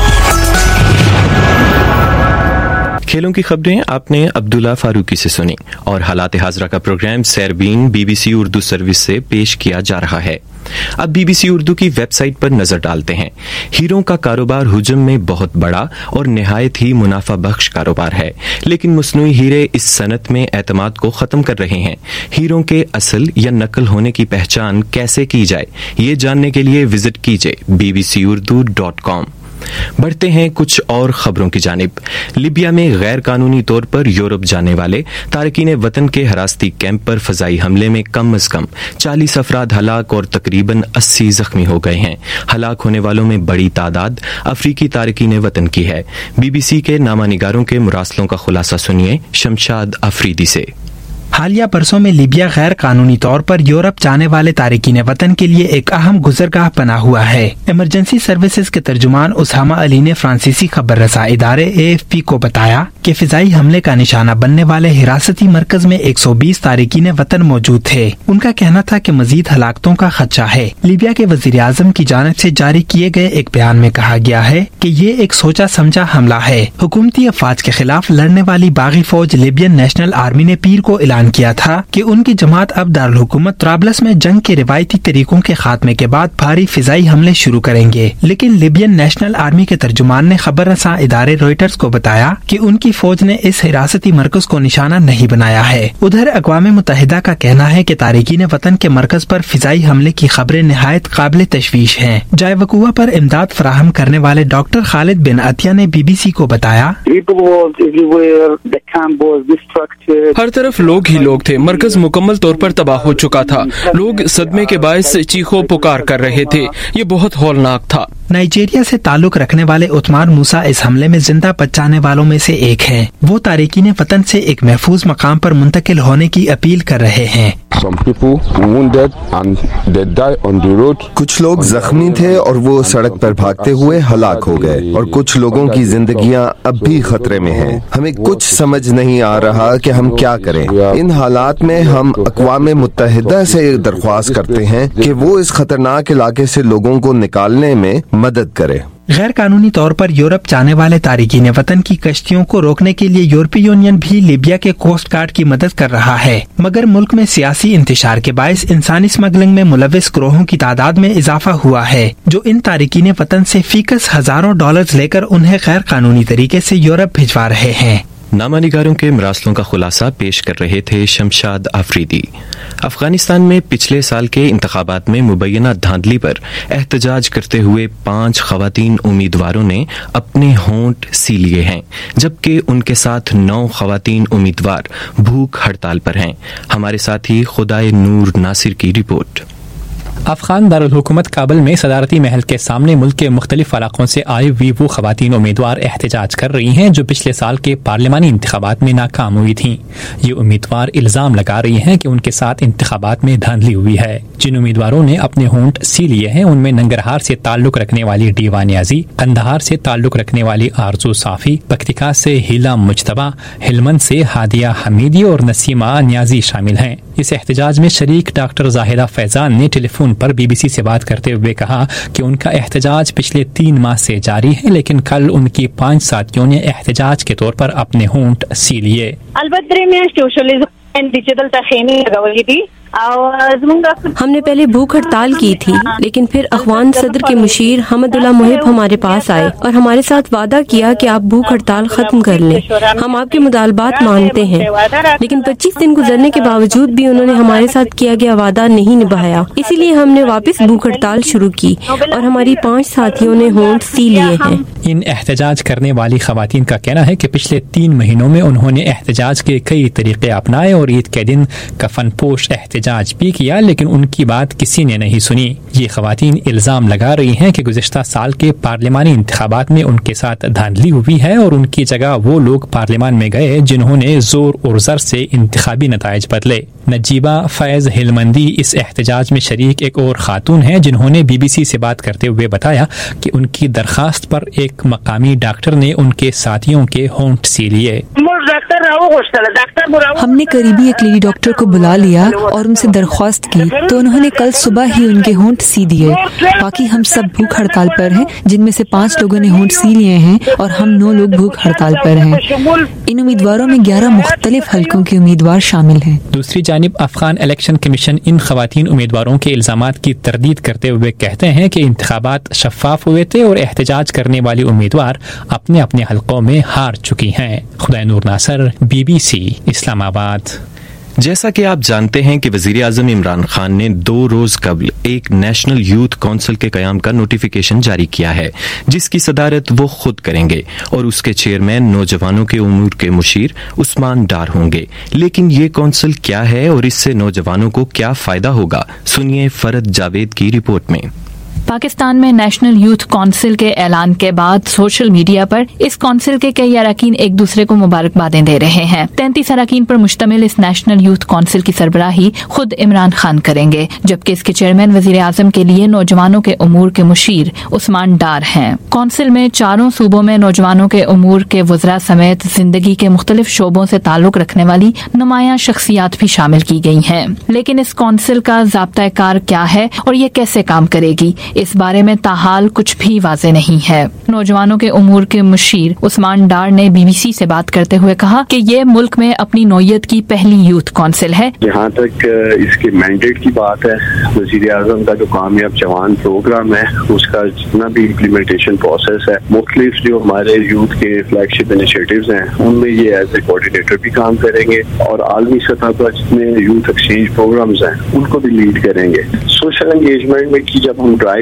खेलों की खबरें आपने अब्दुल्ला फारूकी से सुनी और हालात हाजरा का प्रोग्राम सरबीन बीबीसी उर्दू सर्विस से पेश किया जा रहा है। अब बीबीसी उर्दू की वेबसाइट पर नजर डालते हैं। हीरों का कारोबार हुजम में बहुत बड़ा और निहायत ही मुनाफा बख्श कारोबार है, लेकिन मुस्नुई हीरे इस सनत में एतमाद को खत्म कर रहे हैं। हीरों के असल या नकल होने की पहचान कैसे की जाए, ये जानने के लिए विजिट कीजिए B B C Urdu dot com. बढ़ते हैं कुछ और खबरों की जानिब। लिबिया में गैर कानूनी तौर पर यूरोप जाने वाले तारकीन वतन के हिरासती कैंप पर फजाई हमले में कम अज कम चालीस अफराद हलाक और तकरीबन अस्सी जख्मी हो गए हैं। हलाक होने वालों में बड़ी तादाद अफ्रीकी तारकीन वतन की है। बीबीसी के नामानिगारों के मुरासलों का खुलासा सुनिए शमशाद अफरीदी से। हालिया बरसों में लिबिया गैर कानूनी तौर पर यूरोप जाने वाले तारिकीन वतन के लिए एक अहम गुजरगाह बना हुआ है। इमरजेंसी सर्विसेज के तर्जुमान उसामा अली ने फ्रांसीसी खबर रसा इदारे ए एफ पी को बताया कि फिजाई हमले का निशाना बनने वाले हिरासती मरकज में एक सौ बीस तारिकीन वतन मौजूद थे। उनका कहना था कि मजीद हलाकतों का खदशा है। लिबिया के वजीर आजम की जानिब से जारी किए गए एक बयान में कहा गया है कि ये एक सोचा समझा हमला है। हुकूमती अफवाज के खिलाफ लड़ने वाली बागी फौज लिबियन नेशनल आर्मी ने पीर को ऐलान किया था कि उनकी जमात अब दारुल हुकूमत त्राबलस में जंग के रिवायती तरीकों के खात्मे के बाद भारी फिजाई हमले शुरू करेंगे। लेकिन लिबियन नेशनल आर्मी के तर्जुमान ने खबर रसा इदारे रॉयटर्स को बताया कि उनकी फौज ने इस हिरासती मरकज को निशाना नहीं बनाया है। उधर अक़वाम मुत्तहिदा का कहना है कि तारिकीन वतन के मरकज पर फिजाई हमले की खबरें निहायत काबिल तशवीश हैं। जाय वकूआ पर इमदाद फराहम करने वाले डॉक्टर खालिद बिन अतिया ने बीबीसी को बताया, हर तरफ लोग ही लोग थे। मरकज मुकम्मल तौर पर तबाह हो चुका था। लोग सदमे के बायस चीखों पुकार कर रहे थे। ये बहुत हौलनाक था। नाइजीरिया से ताल्लुक रखने वाले उस्मान मूसा इस हमले में जिंदा बच जाने वालों में से एक हैं। वो तारिकीन वतन से एक महफूज मकाम पर मुंतकिल होने की अपील कर रहे हैं। कुछ लोग जख्मी थे और वो सड़क पर भागते हुए हलाक हो गए और कुछ लोगों की जिंदगियां अब भी खतरे में हैं। हमें कुछ समझ नहीं आ रहा कि हम क्या करें। इन हालात में हम अक़वाम मुत्तहिदा से दरख्वास्त करते हैं कि वो इस खतरनाक इलाके से लोगों को निकालने में मदद करे। गैर कानूनी तौर पर यूरोप जाने वाले तारिकीन वतन की कश्तियों को रोकने के लिए यूरोपीय यूनियन भी लीबिया के कोस्ट गार्ड की मदद कर रहा है, मगर मुल्क में सियासी इंतशार के बायस इंसानी स्मगलिंग में मुलविस ग्रोहों की तादाद में इजाफा हुआ है, जो इन तारिकीन वतन से फीकस हजारों डॉलर्स लेकर उन्हें गैर कानूनी तरीके से यूरोप भिजवा रहे हैं। नामानिगारों के मरासलों का खुलासा पेश कर रहे थे शमशाद आफरीदी। अफगानिस्तान में पिछले साल के इंतखाबात में मुबैना धांधली पर एहतजाज करते हुए पांच खवातीन उम्मीदवारों ने अपने होंठ सी लिए हैं, जबकि उनके साथ नौ खवातीन उम्मीदवार भूख हड़ताल पर हैं। हमारे साथी खुदाए नूर नासिर की रिपोर्ट। अफगान दारुल हुकूमत काबुल में सदारती महल के सामने मुल्क के मुख्तलिफ इलाकों से आई हुई वो खवातीन उम्मीदवार एहतजाज कर रही हैं जो पिछले साल के पार्लिमानी इंतखाबात में नाकाम हुई थीं। ये उम्मीदवार इल्जाम लगा रही हैं कि उनके साथ इंतखाबात में धांधली हुई है। जिन उम्मीदवारों ने अपने होंठ सी लिए हैं उनमें नंगरहार से ताल्लुक रखने वाली डीवा न्याजी, कंधार से ताल्लुक रखने वाली आरजू साफी, पख्तिका से हीला मुजतबा, हिलमंद से हादिया हमीदी और नसीमा न्याजी शामिल हैं। इस एहतजाज में शरीक डॉक्टर जाहिदा फैजान ने टेलीफोन पर बीबीसी से बात करते हुए कहा कि उनका एहतजाज पिछले तीन माह से जारी है, लेकिन कल उनकी पांच साथियों ने एहतजाज के तौर पर अपने होंठ सी लिए। हमने पहले भूख हड़ताल की थी, लेकिन फिर अफगान सदर के मुशीर हमदुल्ला मुहिब हमारे पास आए और हमारे साथ वादा किया कि आप भूख हड़ताल खत्म कर लें। हम आपके मुतालबात मानते हैं, लेकिन पच्चीस दिन गुजरने के बावजूद भी उन्होंने हमारे साथ किया गया वादा नहीं निभाया। इसीलिए हमने वापस भूख हड़ताल शुरू की और हमारी पांच साथियों ने होंठ सी लिए हैं। इन एहतजाज करने वाली खवातीन का कहना है कि पिछले तीन महीनों में उन्होंने एहतजाज के कई तरीके अपनाए और ईद के दिन कफन पोश एहतजाज भी किया, लेकिन उनकी बात किसी ने नहीं सुनी। ये खवातीन इल्जाम लगा रही हैं कि गुज़िश्ता साल के पार्लिमानी इंतखाबात में उनके साथ धांधली हुई है और उनकी जगह वो लोग पार्लियामान में गए जिन्होंने जोर और जर से इंतखाबी नताइज बदले। नजीबा फैज हिलमंदी इस एहतजाज में शरीक एक और खातून है, जिन्होंने बीबीसी से बात करते हुए बताया कि उनकी दरखास्त पर एक मकामी डॉक्टर ने उनके साथियों के होंठ सी लिए। हमने करीबी एक लेडी डॉक्टर को बुला लिया और उनसे दरख्वास्त की, तो उन्होंने कल सुबह ही उनके होंठ सी दिए। बाकी हम सब भूख हड़ताल पर हैं, जिनमें से पाँच लोगों ने होंठ सी लिए हैं और हम नौ लोग भूख हड़ताल पर हैं। इन उम्मीदवारों में ग्यारह मुख्तलिफ हलकों के उम्मीदवार शामिल हैं। दूसरी जानिब अफगान इलेक्शन कमीशन इन खवातीन उम्मीदवारों के इल्जामात की तरदीद करते हुए कहते हैं कि इंतखाबात शफाफ हुए थे और एहतजाज करने वाली उम्मीदवार अपने अपने हलकों में हार चुकी हैं। खुदा नूर नासर, बीबीसी इस्लामाबाद। जैसा कि आप जानते हैं कि वजीर आजम इमरान खान ने दो रोज कबल एक नेशनल यूथ काउंसिल के कयाम का नोटिफिकेशन जारी किया है, जिसकी सदारत वो खुद करेंगे और उसके चेयरमैन नौजवानों के उमूर के मुशीर उस्मान डार होंगे। लेकिन ये काउंसिल क्या है और इससे नौजवानों को क्या फायदा होगा, सुनिए फरद जावेद की रिपोर्ट में। पाकिस्तान में नेशनल यूथ काउंसिल के ऐलान के बाद सोशल मीडिया पर इस काउंसिल के कई अरकान एक दूसरे को मुबारकबादें दे रहे हैं। तैंतीस अरकान पर मुश्तमिल इस नेशनल यूथ काउंसिल की सरबराही खुद इमरान खान करेंगे, जबकि इसके चेयरमैन वजीर आजम के लिए नौजवानों के उमूर के मुशीर उस्मान डार हैं। काउंसिल में चारों सूबों में नौजवानों के उमूर के वज़रा समेत जिंदगी के मुख्तलिफ शोबों से ताल्लुक रखने वाली नुमायां शख्सियात भी शामिल की गई हैं। लेकिन इस काउंसिल का ज़ाब्ता कार क्या है और ये कैसे काम करेगी, इस बारे में ताहाल कुछ भी वाज़े नहीं है। नौजवानों के उमूर के मुशीर उस्मान डार ने बीबीसी से बात करते हुए कहा कि ये मुल्क में अपनी नौयत की पहली यूथ काउंसिल है। जहाँ तक इसके मैंडेट की बात है, वज़ीर आज़म का जो कामयाब जवान प्रोग्राम है उसका जितना भी इम्प्लीमेंटेशन प्रोसेस है, मुख्तलिफ जो हमारे यूथ के फ्लैगशिप इनिशिएटिव्स हैं उनमें ये एज ए कोऑर्डिनेटर भी काम करेंगे और आलमी सतह पर जितने यूथ एक्सचेंज प्रोग्राम्स हैं उनको भी लीड करेंगे। सोशल एंगेजमेंट में की जब हम ड्राइव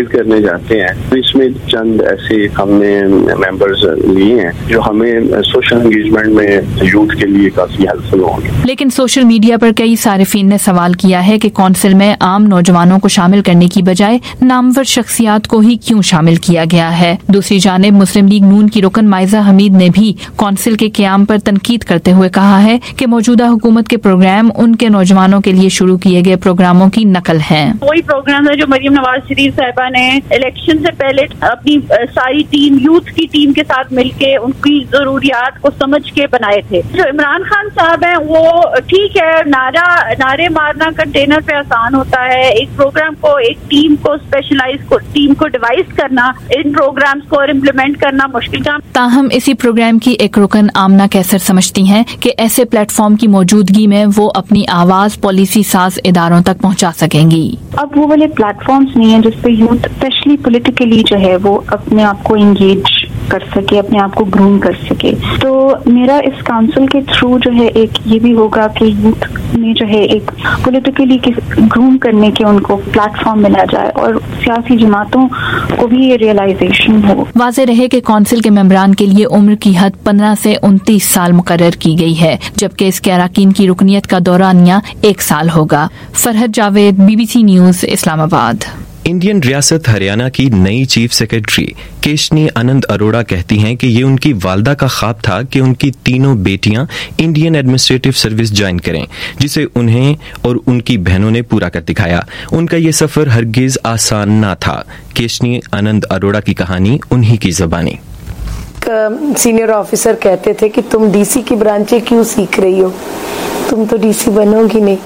सेव करने जाते हैं तो इसमें चंद ऐसे हमने मेंबर्स लिए हैं जो हमें सोशल एंगेजमेंट में यूथ के लिए काफी हेल्पफुल होंगे। लेकिन सोशल मीडिया पर कई सारिफीन ने सवाल किया है कि कौंसिल में आम नौजवानों को शामिल करने की बजाय नामवर शख्सियात को ही क्यों शामिल किया गया है। दूसरी जानिब मुस्लिम लीग नून की रुकन माइजा हमीद ने भी कौंसिल के क़याम पर तनकीद करते हुए कहा है कि मौजूदा हुकूमत के प्रोग्राम उनके नौजवानों के लिए शुरू किए गए प्रोग्रामों की नकल है। वही प्रोग्राम है जो मरियम नवाज शरीफ साहिबा ने इलेक्शन से पहले अपनी सारी टीम यूथ की टीम के साथ मिलके उनकी जरूरियात को समझ के बनाए थे। जो इमरान खान साहब हैं वो ठीक है, नारा नारे मारना कंटेनर पे आसान होता है, एक प्रोग्राम को एक टीम को स्पेशलाइज को टीम को डिवाइस करना, इन प्रोग्राम्स को और इम्प्लीमेंट करना मुश्किल काम। ताहम इसी प्रोग्राम की एक रुकन आमना कैसर समझती हैं कि ऐसे प्लेटफॉर्म की मौजूदगी में वो अपनी आवाज पॉलिसी साज इदारों तक पहुंचा सकेंगी। अब वो वाले प्लेटफॉर्म्स नहीं है जिसपे यूथ स्पेशली पॉलिटिकली जो है वो अपने आप को इंगेज कर सके, अपने आप को ग्रूम कर सके। तो मेरा इस काउंसिल के थ्रू जो है एक ये भी होगा कि यूथ में जो है एक पॉलिटिकली ग्रूम करने के उनको प्लेटफॉर्म मिला जाए और सियासी जमातों को भी ये रियलाइजेशन हो। वाज़ेह रहे कि काउंसिल के मेंबरान के लिए उम्र की हद पंद्रह से उनतीस साल मुकर्रर की गई है, जबकि इसके अराकीन की रुकनियत का दौरानिया एक साल होगा। Farhad Javed, BBC news, Islamabad. Indian रियासत हरियाणा की नई चीफ सेक्रेटरी केशनी आनंद अरोड़ा कहती हैं कि ये उनकी वालदा का ख्वाब था कि उनकी तीनों बेटियां इंडियन एडमिनिस्ट्रेटिव सर्विस ज्वाइन करें, जिसे उन्हें और उनकी बहनों ने पूरा कर दिखाया। उनका ये सफर हरगिज आसान ना था। केशनी आनंद अरोड़ा की कहानी उन्हीं की ज़बानी। सीनियर ऑफिसर कहते थे कि तुम डीसी की ब्रांचें क्यों सीख रही हो, तुम तो डीसी बनोगी नहीं।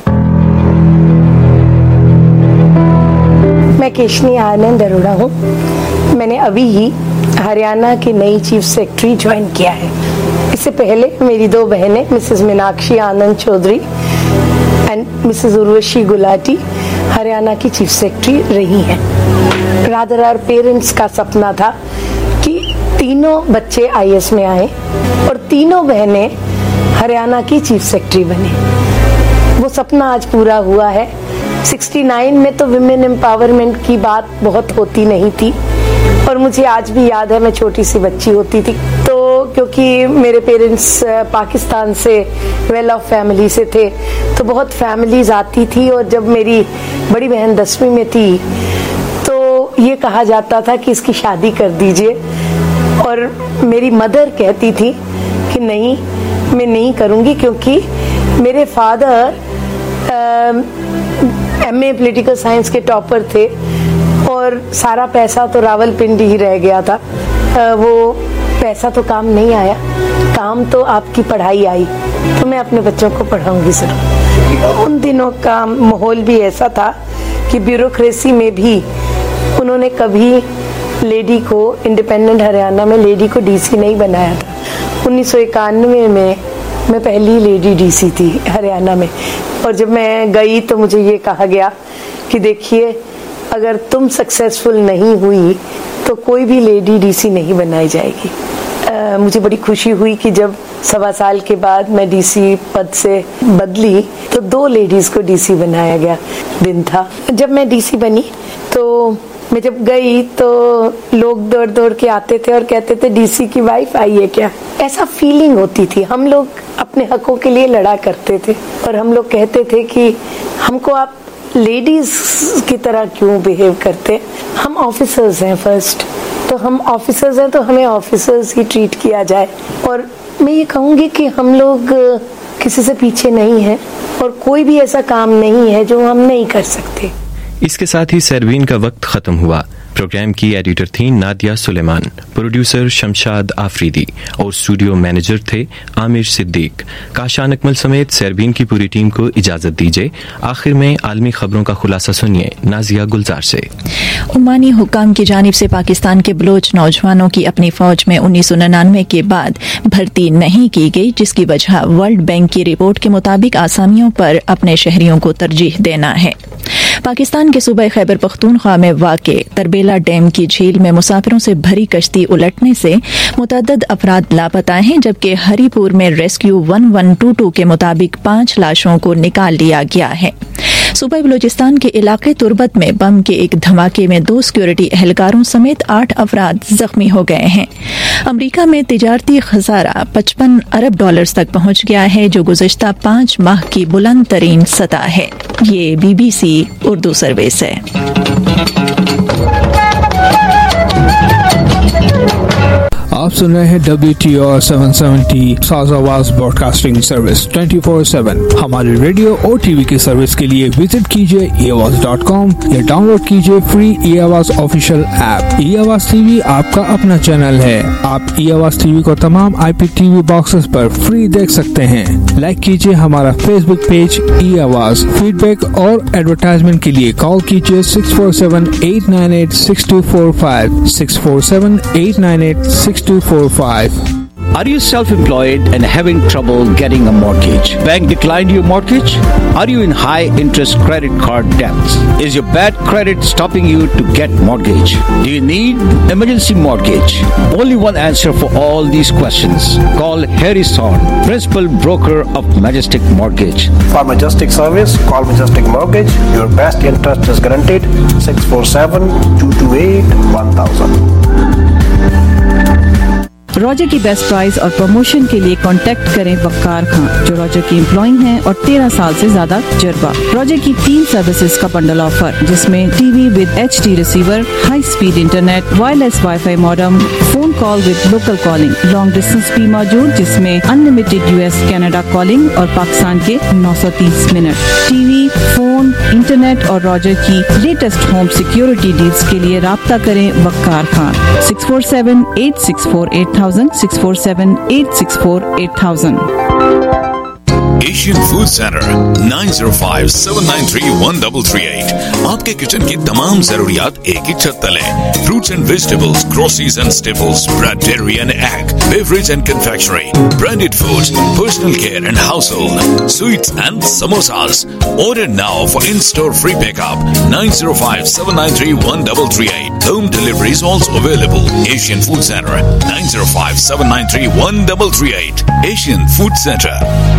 मैं केशनी आनंद अरोड़ा हूँ। मैंने अभी ही हरियाणा की नई चीफ सेक्रेटरी ज्वाइन किया है। इससे पहले मेरी दो बहनें Mrs Meenakshi Anand Chaudhary and Mrs Urvashi Gulati Haryana की चीफ सेक्रेटरी रही हैं। रादर आवर पेरेंट्स का सपना था कि तीनों बच्चे आई ए एस में आए और तीनों बहनें हरियाणा की चीफ सेक्रेटरी बने। वो सपना आज पूरा हुआ है। उनहत्तर में तो विमेन एम्पावरमेंट की बात बहुत होती नहीं थी और मुझे आज भी याद है, मैं छोटी सी बच्ची होती थी तो क्योंकि मेरे पेरेंट्स पाकिस्तान से वेल ऑफ फैमिली से थे तो बहुत फैमिलीज आती थी और जब मेरी बड़ी बहन दसवीं में थी तो ये कहा जाता था कि इसकी शादी कर दीजिए और मेरी मदर कहती थी कि नहीं, मैं नहीं करूँगी क्योंकि मेरे father M A political science के टॉपर थे और सारा पैसा तो रावलपिंडी ही रह गया था। वो पैसा तो काम नहीं आया, काम तो आपकी पढ़ाई आई, तो मैं अपने बच्चों को पढ़ाऊंगी जरूर। उन दिनों का माहौल भी ऐसा था कि ब्यूरोक्रेसी में भी उन्होंने कभी लेडी को, इंडिपेंडेंट हरियाणा में लेडी को डीसी नहीं बनाया था। उन्नीस सौ इक्यानवे में मैं पहली लेडी डीसी थी हरियाणा में और जब मैं गई तो मुझे ये कहा गया कि देखिए अगर तुम सक्सेसफुल नहीं हुई तो कोई भी लेडी डीसी नहीं बनाई जाएगी। आ, मुझे बड़ी खुशी हुई कि जब सवा साल के बाद मैं डीसी पद से बदली तो दो लेडीज को डीसी बनाया गया दिन था। जब मैं डीसी बनी तो मैं जब गई तो लोग दौड़ दौड़ के आते थे और कहते थे डीसी की वाइफ आई है क्या। ऐसा फीलिंग होती थी। हम लोग अपने हकों के लिए लड़ा करते थे और हम लोग कहते थे कि हमको आप लेडीज की तरह क्यों बिहेव करते। हम ऑफिसर्स हैं फर्स्ट, तो हम ऑफिसर्स हैं तो हमें ऑफिसर्स ही ट्रीट किया जाए। और मैं ये कहूँगी कि हम लोग किसी से पीछे नहीं हैं और कोई भी ऐसा काम नहीं है जो हम नहीं कर सकते। इसके साथ ही सरवीन का वक्त खत्म हुआ। प्रोग्राम की एडिटर थी नादिया सुलेमान, प्रोड्यूसर शमशाद आफरीदी और स्टूडियो मैनेजर थे आमिर सिद्दीक। काशान अकमल समेत सरवीन की पूरी टीम को इजाजत दीजिए। आखिर में आलमी खबरों का खुलासा सुनिए नाजिया गुलजार से। ओमानी हुक्काम की जानिब से पाकिस्तान के बलोच नौजवानों की अपनी फौज में उन्नीस सौ निन्यानवे के बाद भर्ती नहीं की गई, जिसकी वजह वर्ल्ड बैंक की रिपोर्ट के मुताबिक आसामियों पर अपने शहरियों को तरजीह देना है। पाकिस्तान के सूबे खैबर पख्तूनख्वा में वाक़े तरबेला डैम की झील में मुसाफिरों से भरी कश्ती उलटने से मुतअद्दिद अफराद लापता हैं, जबकि हरीपुर में रेस्क्यू ग्यारह सौ बाईस के मुताबिक पांच लाशों को निकाल लिया गया है। सूबा बलूचिस्तान के इलाके तुर्बत में बम के एक धमाके में दो सिक्योरिटी एहलकारों समेत आठ अफराद जख्मी हो गए हैं। अमरीका में तिजारती खसारा पचपन अरब डॉलर्स तक पहुंच गया है, जो गुज़िश्ता पांच माह की बुलंद तरीन सतह है। ये बीबीसी उर्दू सर्विस है। आप सुन रहे हैं W T R seven seventy Saaz Awaz broadcasting service twenty four seven. हमारे रेडियो और टीवी की सर्विस के लिए विजिट कीजिए ई आवाज डॉट कॉम या डाउनलोड कीजिए free e Awaz official app. ई आवाज टीवी आपका अपना चैनल है। आप ई आवाज टीवी को तमाम आई पी टीवी बॉक्सेस पर फ्री देख सकते हैं। लाइक कीजिए हमारा फेसबुक पेज ई आवाज। फीडबैक और एडवर्टाइजमेंट के लिए कॉल कीजिए six four seven eight nine eight six two four five six four seven eight nine eight six two four five. Are you self-employed and having trouble getting a mortgage? Bank declined your mortgage? Are you in high interest credit card debts? Is your bad credit stopping you to get mortgage? Do you need emergency mortgage? Only one answer for all these questions. Call Harris Horn, principal broker of Majestic Mortgage. For Majestic service, call Majestic Mortgage. Your best interest is guaranteed. six four seven, two two eight, one thousand. Roger की best price और promotion के लिए contact करें वक्कार खान, जो Roger की employ हैं और तेरह साल से ज्यादा तजुर्बा। रॉजर की तीन सर्विसेज का बंडल ऑफर, जिसमें TV with H D receiver, high speed internet, wireless wifi modem, phone call with local calling, long distance भी मौजूद, जिसमें अनलिमिटेड यूएस कनाडा कॉलिंग और पाकिस्तान के नौ सौ तीस मिनट। टीवी, फोन, इंटरनेट और रॉजर की लेटेस्ट होम सिक्योरिटी डील्स के लिए राब्ता करें Waqar Khan six four seven eight six four eight thousand six four seven eight six four eight thousand. Asian food center nine zero five seven nine three one three three eight. आपके kitchen की तमाम जरूरियात एक ही छत तले। Fruits and vegetables, groceries and staples, bread, dairy and egg, beverage and confectionery, branded foods, personal care and household, sweets and samosas. Order now for in-store free pickup nine zero five seven nine three one three three eight. Home delivery is also available. Asian Food Center nine zero five seven nine three one three three eight. Asian Food Center.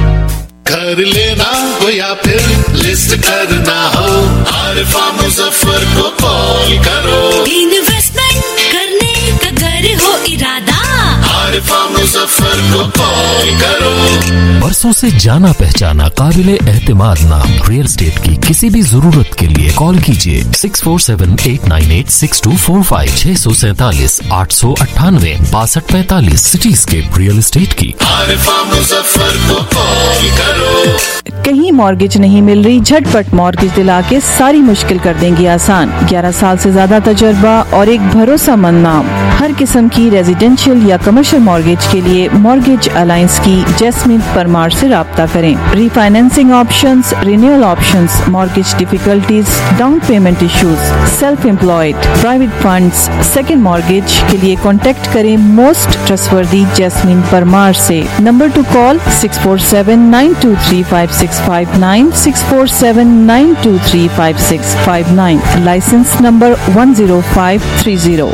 घर लेना हो या फिर list करना हो, आरिफा मुजफ्फर को call करो। Investment करने का घर हो इरादा, आरिफा मुजफ्फर को कॉल करो। बरसों से जाना पहचाना काबिले एहतिमाद नाम रियल एस्टेट की किसी भी जरूरत के लिए कॉल कीजिए six four seven eight nine eight six two four five छह सौ सैतालीस आठ सौ अट्ठानवे बासठ पैतालीस। सिटीस्केप रियल एस्टेट की आरिफा मुजफ्फर को कॉल करो। कहीं मॉर्गेज नहीं मिल रही, झटपट मॉर्गेज दिला के सारी मुश्किल कर देंगी आसान। ग्यारह साल से ज्यादा तजुर्बा और एक भरोसेमंद नाम। हर किस्म की रेजिडेंशियल या कमर्शियल मॉर्गेज के लिए मॉर्गेज अलायंस की जैस्मिन परमार से राब्ता करें। Refinancing options, renewal options, mortgage difficulties, down payment issues, self employed, private funds, second mortgage के लिए कॉन्टेक्ट करें मोस्ट ट्रस्टवर्दी जैस्मिन परमार से। Number to call six four seven nine two three five six five nine six four seven nine two three five six five nine. License number one zero five three zero.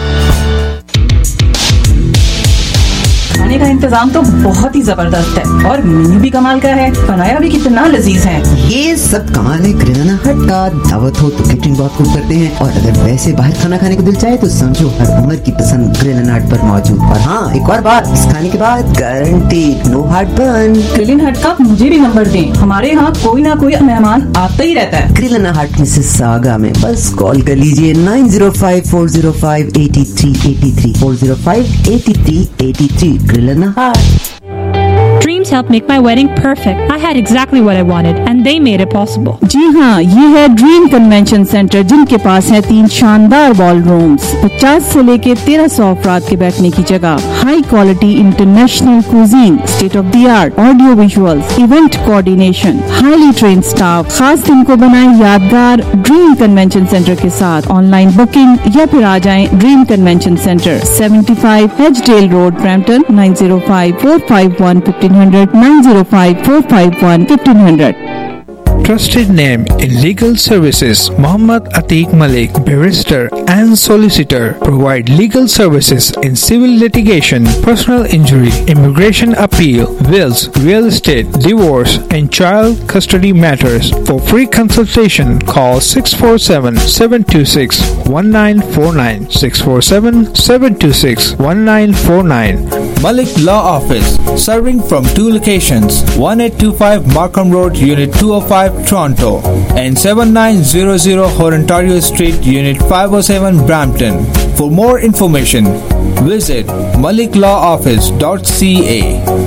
खाने का इंतजाम तो बहुत ही जबरदस्त है और menu भी कमाल का है, बनाया भी कितना लजीज है। ये सब कमाल है किराना हट का। दावत हो तो कैटरिंग बहुत खूब करते हैं, और अगर वैसे बाहर खाना खाने को दिल चाहे तो समझो हर उम्र की पसंद ग्रिल हट पर मौजूद। और हाँ, एक और बात, इस खाने के बाद guaranteed no heartburn. Grill hut का मुझे भी नंबर दें, हमारे यहाँ कोई ना कोई मेहमान आता ही रहता है। ग्रिल हट में से सागा में बस कॉल कर लीजिए nine zero five four zero five eighty three eighty three four zero five eighty three eighty three. Grill in the heart. Dreams helped make my wedding perfect. I had exactly what I wanted, and they made it possible. जी हाँ, ये है dream convention centre, जिनके पास है तीन शानदार ball rooms, पचास से लेके तेरह सौ अफराद के बैठने की जगह, high quality international cuisine, state of the art audio visuals, event coordination, highly train staff. खास दिन को बनाए यादगार ड्रीम कन्वेंशन सेंटर के साथ। ऑनलाइन बुकिंग या फिर आ जाएं dream convention centre, seventy five Edgedale road, Brampton, nine zero five four five one fifteen hundred, nine zero five four five one fifteen hundred. trusted name in legal services, Muhammad Atiq Malik, barrister and solicitor, provide legal services in civil litigation, personal injury, immigration appeal, wills, real estate, divorce, and child custody matters. For free consultation, call six four seven, seven two six, one nine four nine, six four seven, seven two six, one nine four nine. Malik Law Office, serving from two locations, eighteen twenty-five Markham Road, Unit two oh five, Toronto, and seventy-nine hundred Horontario Street, Unit five oh seven, Brampton. For more information, visit malik law office dot c a.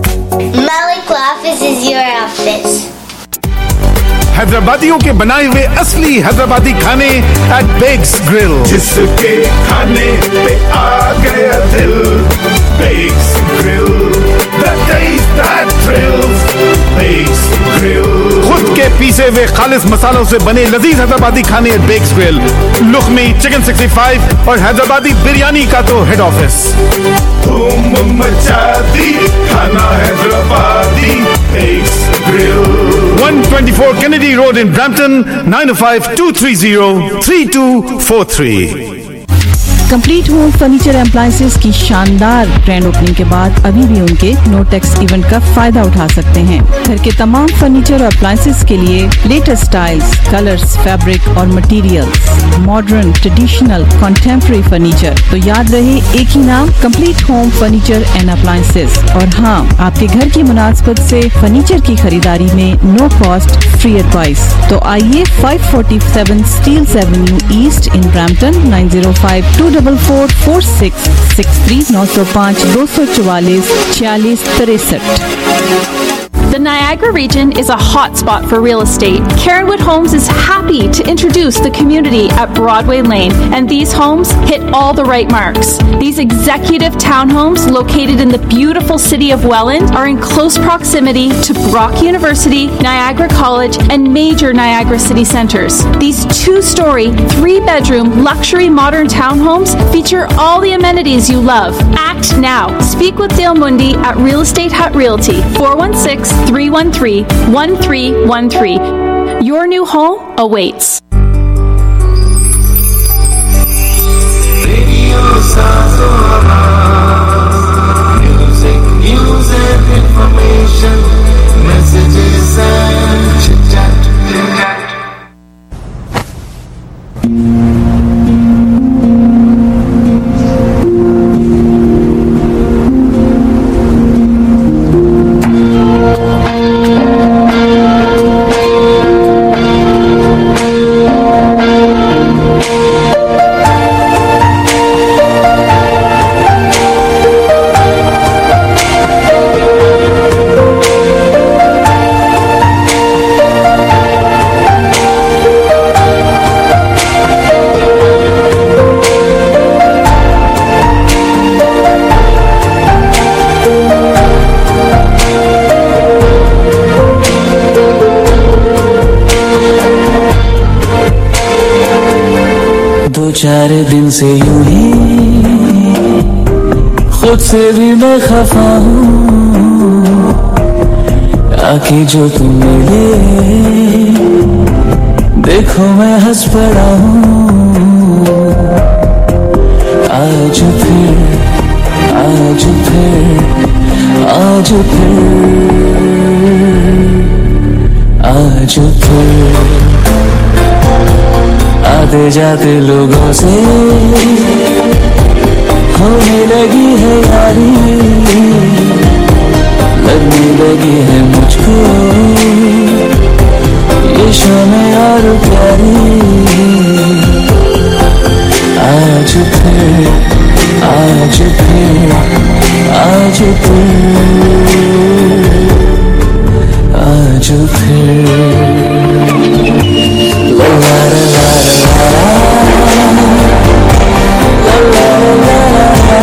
Malik Law Office is your office. हैदराबादियों के बनाए हुए असली हैदराबादी खाने at Bex grill, जिसके खाने पे आ गया दिल। Bex grill, the taste that thrills. Bex grill, खुद के पीसे हुए खालिस मसालों से बने लजीज हैदराबादी खाने at Bex grill. Lukhmi chicken sixty five और हैदराबादी बिरयानी का तो हेड ऑफिस। धूम मचा दी खाना Hyderabadi Bex grill. one twenty-four Kennedy Road in Brampton, nine oh five, two three zero, three two four three. Complete home furniture appliances की शानदार ग्रैंड ओपनिंग के बाद अभी भी उनके नो टैक्स इवेंट का फायदा उठा सकते हैं। घर के तमाम फर्नीचर और एप्लायंसेज के लिए लेटेस्ट स्टाइल्स, कलर्स, फैब्रिक और materials, modern, traditional, contemporary furniture. तो याद रहे एक ही नाम, complete home furniture and appliances. और हाँ, आपके घर की मुनासबत से फर्नीचर की खरीदारी में नो कॉस्ट फ्री एडवाइस। तो आइए five forty seven Steeles avenue east in Brampton, nine zero five two double four four six six three, नौ सौ पाँच दो सौ चौवालीस छियालीस तिरसठ। The Niagara region is a hot spot for real estate. Karenwood Homes is happy to introduce the community at Broadway Lane, and these homes hit all the right marks. These executive townhomes located in the beautiful city of Welland are in close proximity to Brock University, Niagara College, and major Niagara city centers. These two-story, three-bedroom, luxury modern townhomes feature all the amenities you love. Act now. Speak with Dale Mundy at Real Estate Hut Realty, four one six, three one three, one three one three. Your new home awaits. Radio Sazo music, news and information, messages and chit-chat, chit-chat. चार दिन से यूं ही खुद से भी मैं खफा हूँ। आके जो तुम मिले देखो मैं हंस पड़ा हूँ। आज फिर आज फिर आज फिर आज फिर आते जाते लोगों से होने लगी है यारी, लगने लगी है मुझको ये शाम और प्यारी। आज फिर आज फिर आज फिर आज फिर La la la la la la la la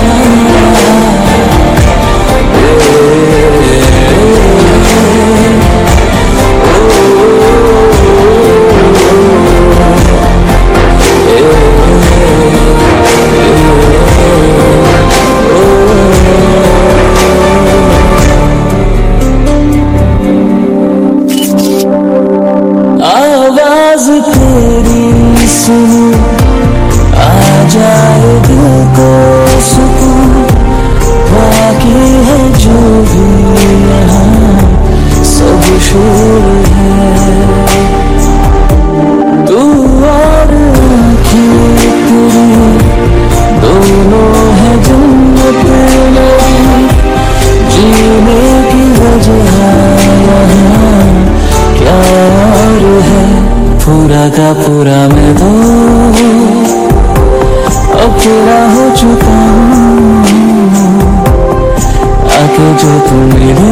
तेरा हो चुका हूँ, आके जो तू मिले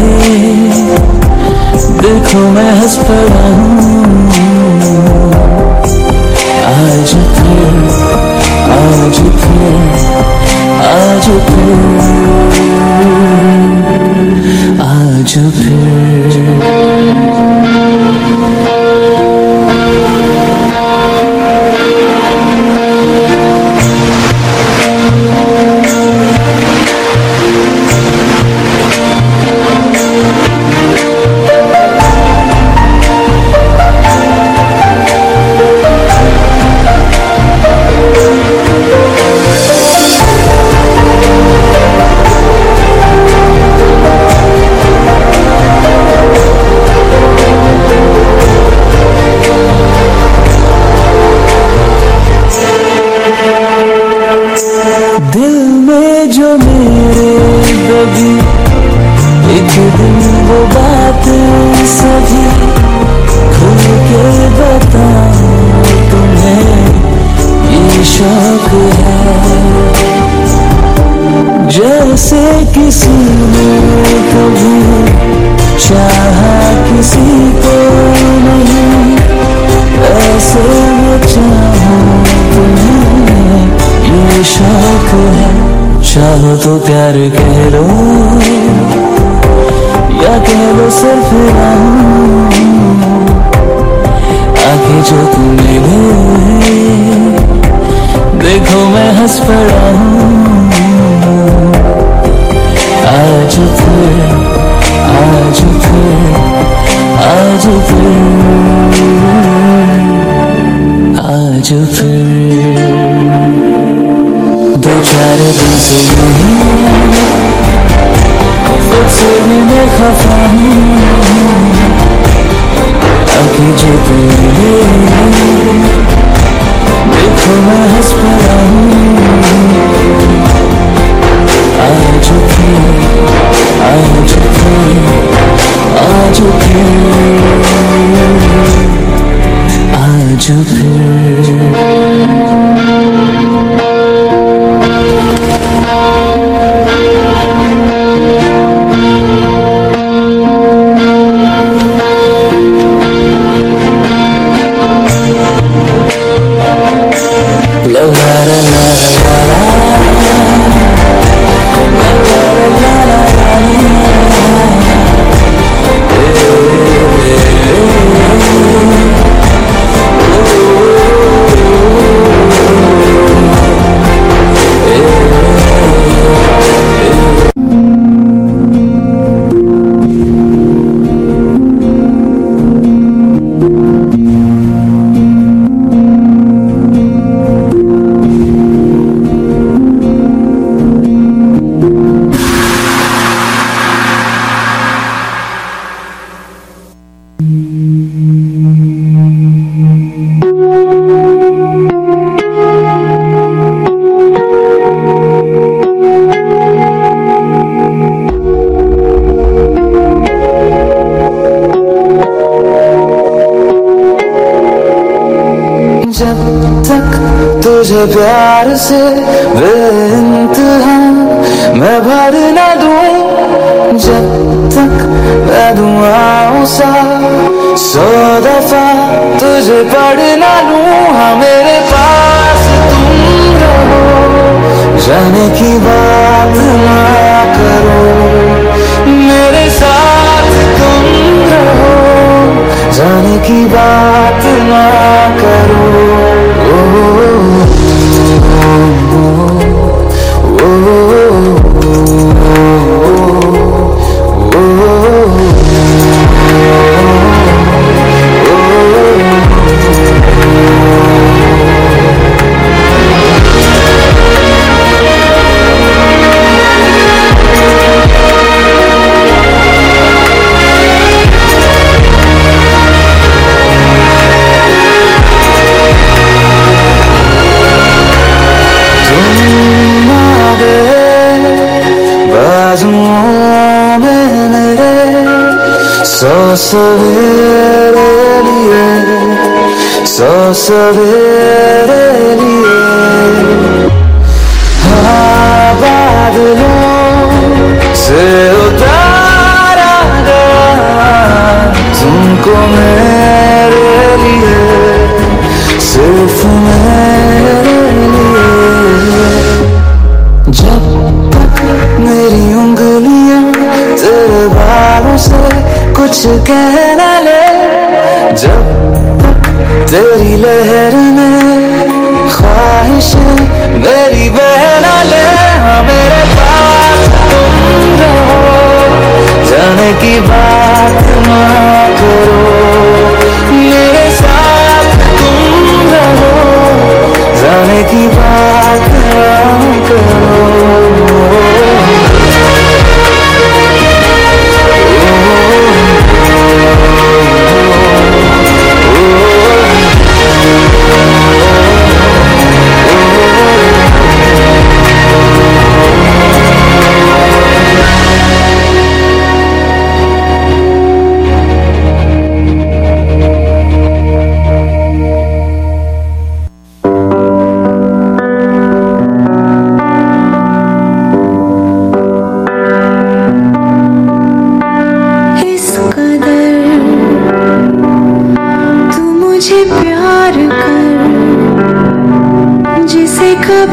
देखो मैं हंस पड़ा हूँ। आज फिर आज फिर आज फिर आज फिर जैसे किसी ने कभी चाहा किसी को नहीं, ऐसे मैं चाहूं तुम्हें, ये शौक है। चाहो तो प्यार कह लो या कह लो सिर्फ आके जो तुम मिले देखो मैं हंस पड़ा हूँ। आज फिर आज फिर आज फिर आज फिर दो चार दिन से खुद से भी मैं खफा हूँ, आके जो तेरे देखो मैं हंस पड़ा हूँ। आज फिर आज फिर आज फिर आज फिर तुझे प्यार से बेइंतहा मैं भर न दूं, जब तक मैं दुआओं सा सौ दफा तुझे पढ़ न लूं। हाँ मेरे पास तुम रहो, जाने की बात ना करो, मेरे साथ तुम रहो, जाने की बात ना करो। सौ सवेरे लिए सौ सवेरे लिए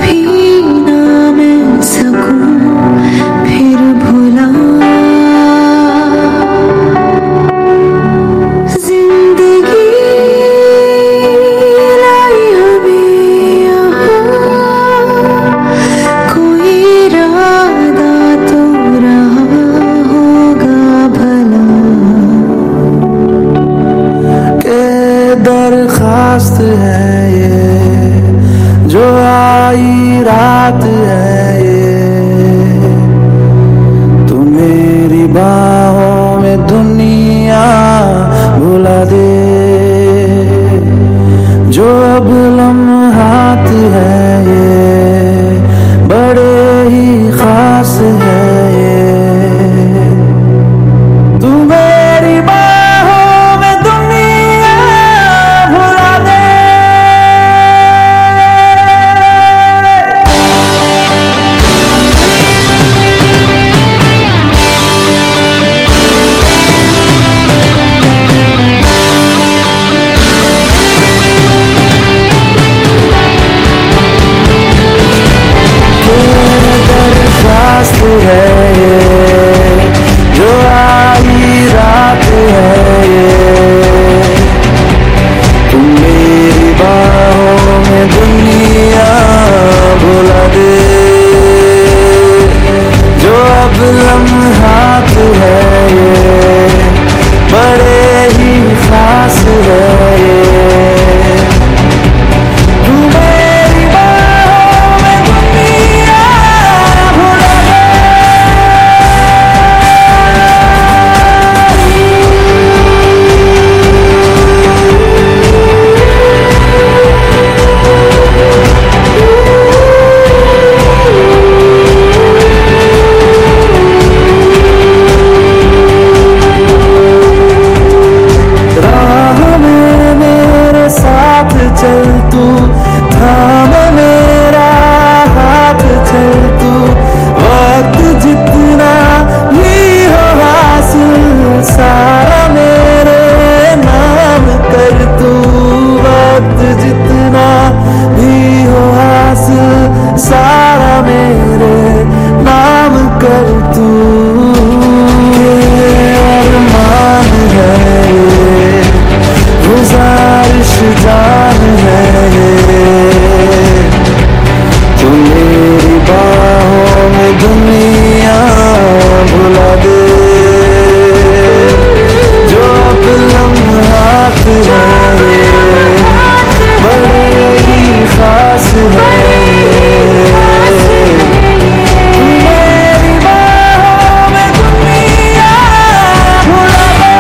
भी ना मिल सकूं फिर भुला जिंदगी लाई हमें यहाँ कोई इरादा तो रहा होगा भला के दरखास्त है ये जो आई रात है ये तू मेरी बाहों में दुनिया भुला दे जो अब लम्हात है ये बड़े ही खास है ये तू मेरी बाहों में दुनिया भुला दे दरखास्त है ये जो आई रात है ये तुम मेरी बाहों में दुनिया भुला दे जो अब लम्हात है ये बड़े ही खास है ये तू मेरी बाहों में दुनिया भुला दे राह में मेरे साथ चल तू थाम मेरा हाथ चल तू वक्त जितना भी हो हासिल सारा मेरे नाम कर तू वक्त जितना भी हो हासिल सारा मेरे नाम कर तू ये अरमान है ये गुजारिश जान है ये तू मेरी बाहों में दुनिया भुला दे जो अब लम्हात है ये बड़े ही खास है तू मेरी बाहों में दुनिया भुला दे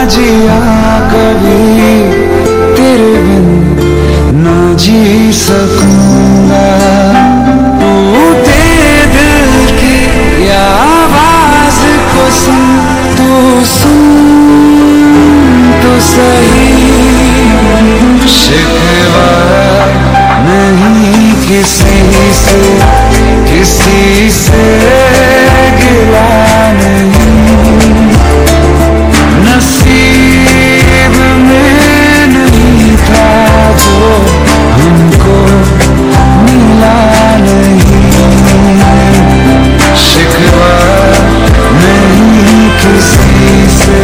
जिया कभी तेरे बिन ना जी सकूंगा। टूटे दिल की या आवाज को सुन तू सुन तो सही, शिकवा नहीं किसी से किसी से गिला नहीं, नसीब में नहीं था जो हमको मिला नहीं, शिकवा नहीं किसी से।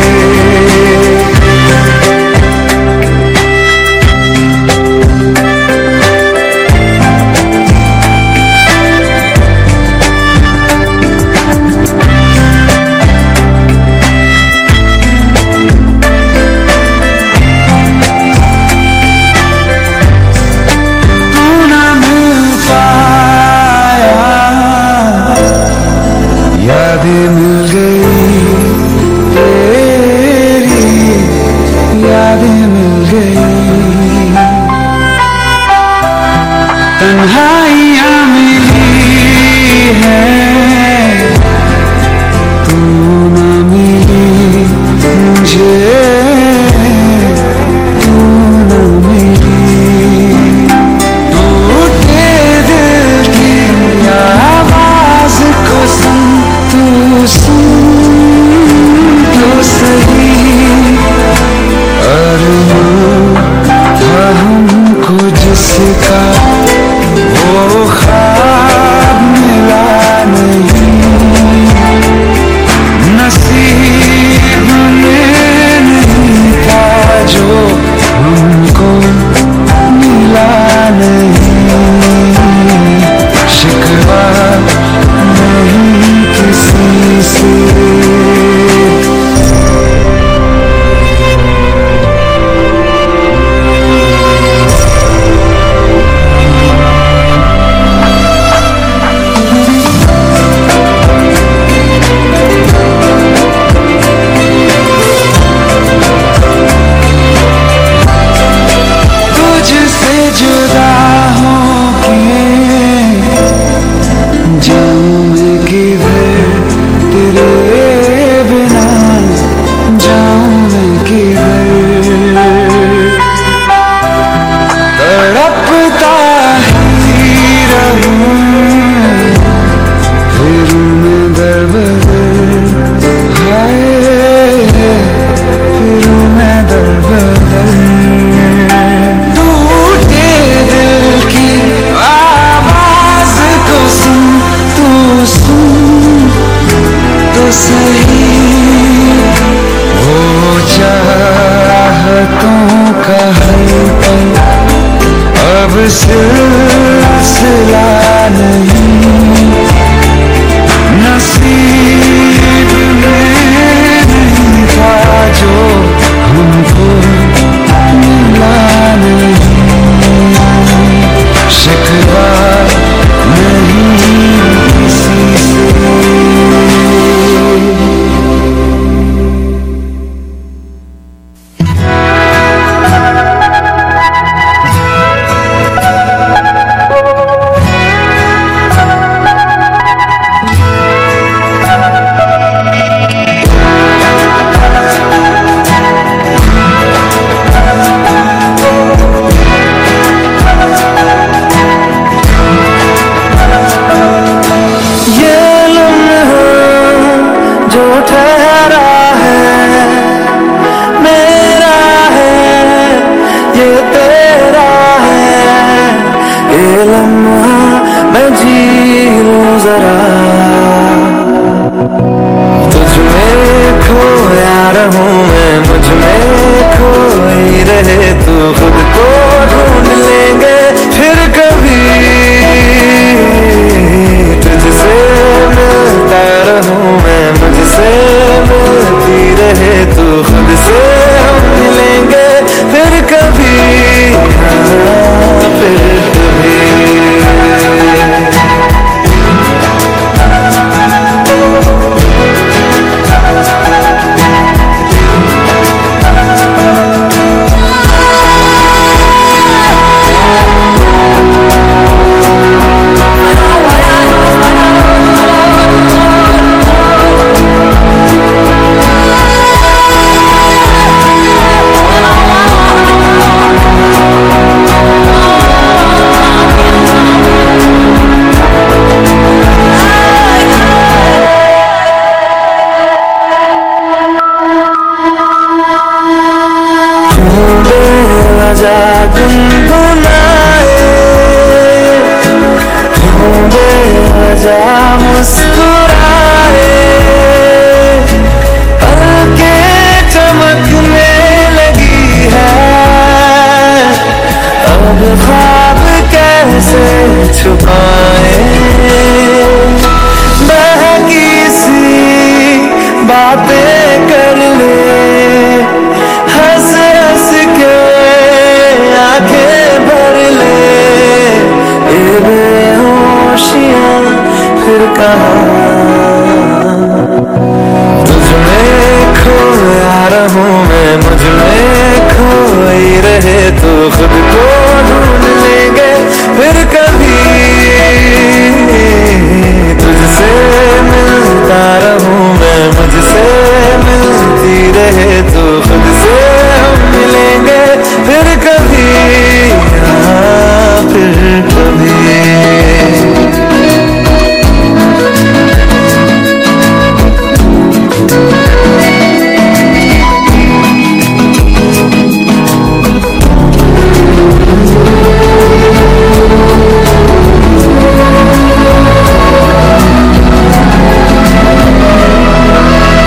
यादें मिल गई तेरी, यादें मिल गई, तन्हाइयाँ मिली हैं, तू न मिली मुझे, तू न मिली। टूटे दिल की आवाज को सुन तू सुन तो सही, अरमान था हमको जिसका वो ख्वाब मिला नहीं, नसीब में नहीं था जो हमको मिला नहीं, शिकवा नहीं किसी से। तुझसे जुदा होके जाऊं मैं किधर, तेरे बिना जाऊं मैं किधर, तड़पता ही रहूं फिर मैं दर बदर, हाय फिर मैं दर बदर। टूटे दिल की आवाज को सुन तू सुन तो सही, वो चाहतों का हलकल अब सिलसिला नहीं, नसीब में नहीं था जो हमको मिला नहीं, शिकवा नहीं किसी से। बातें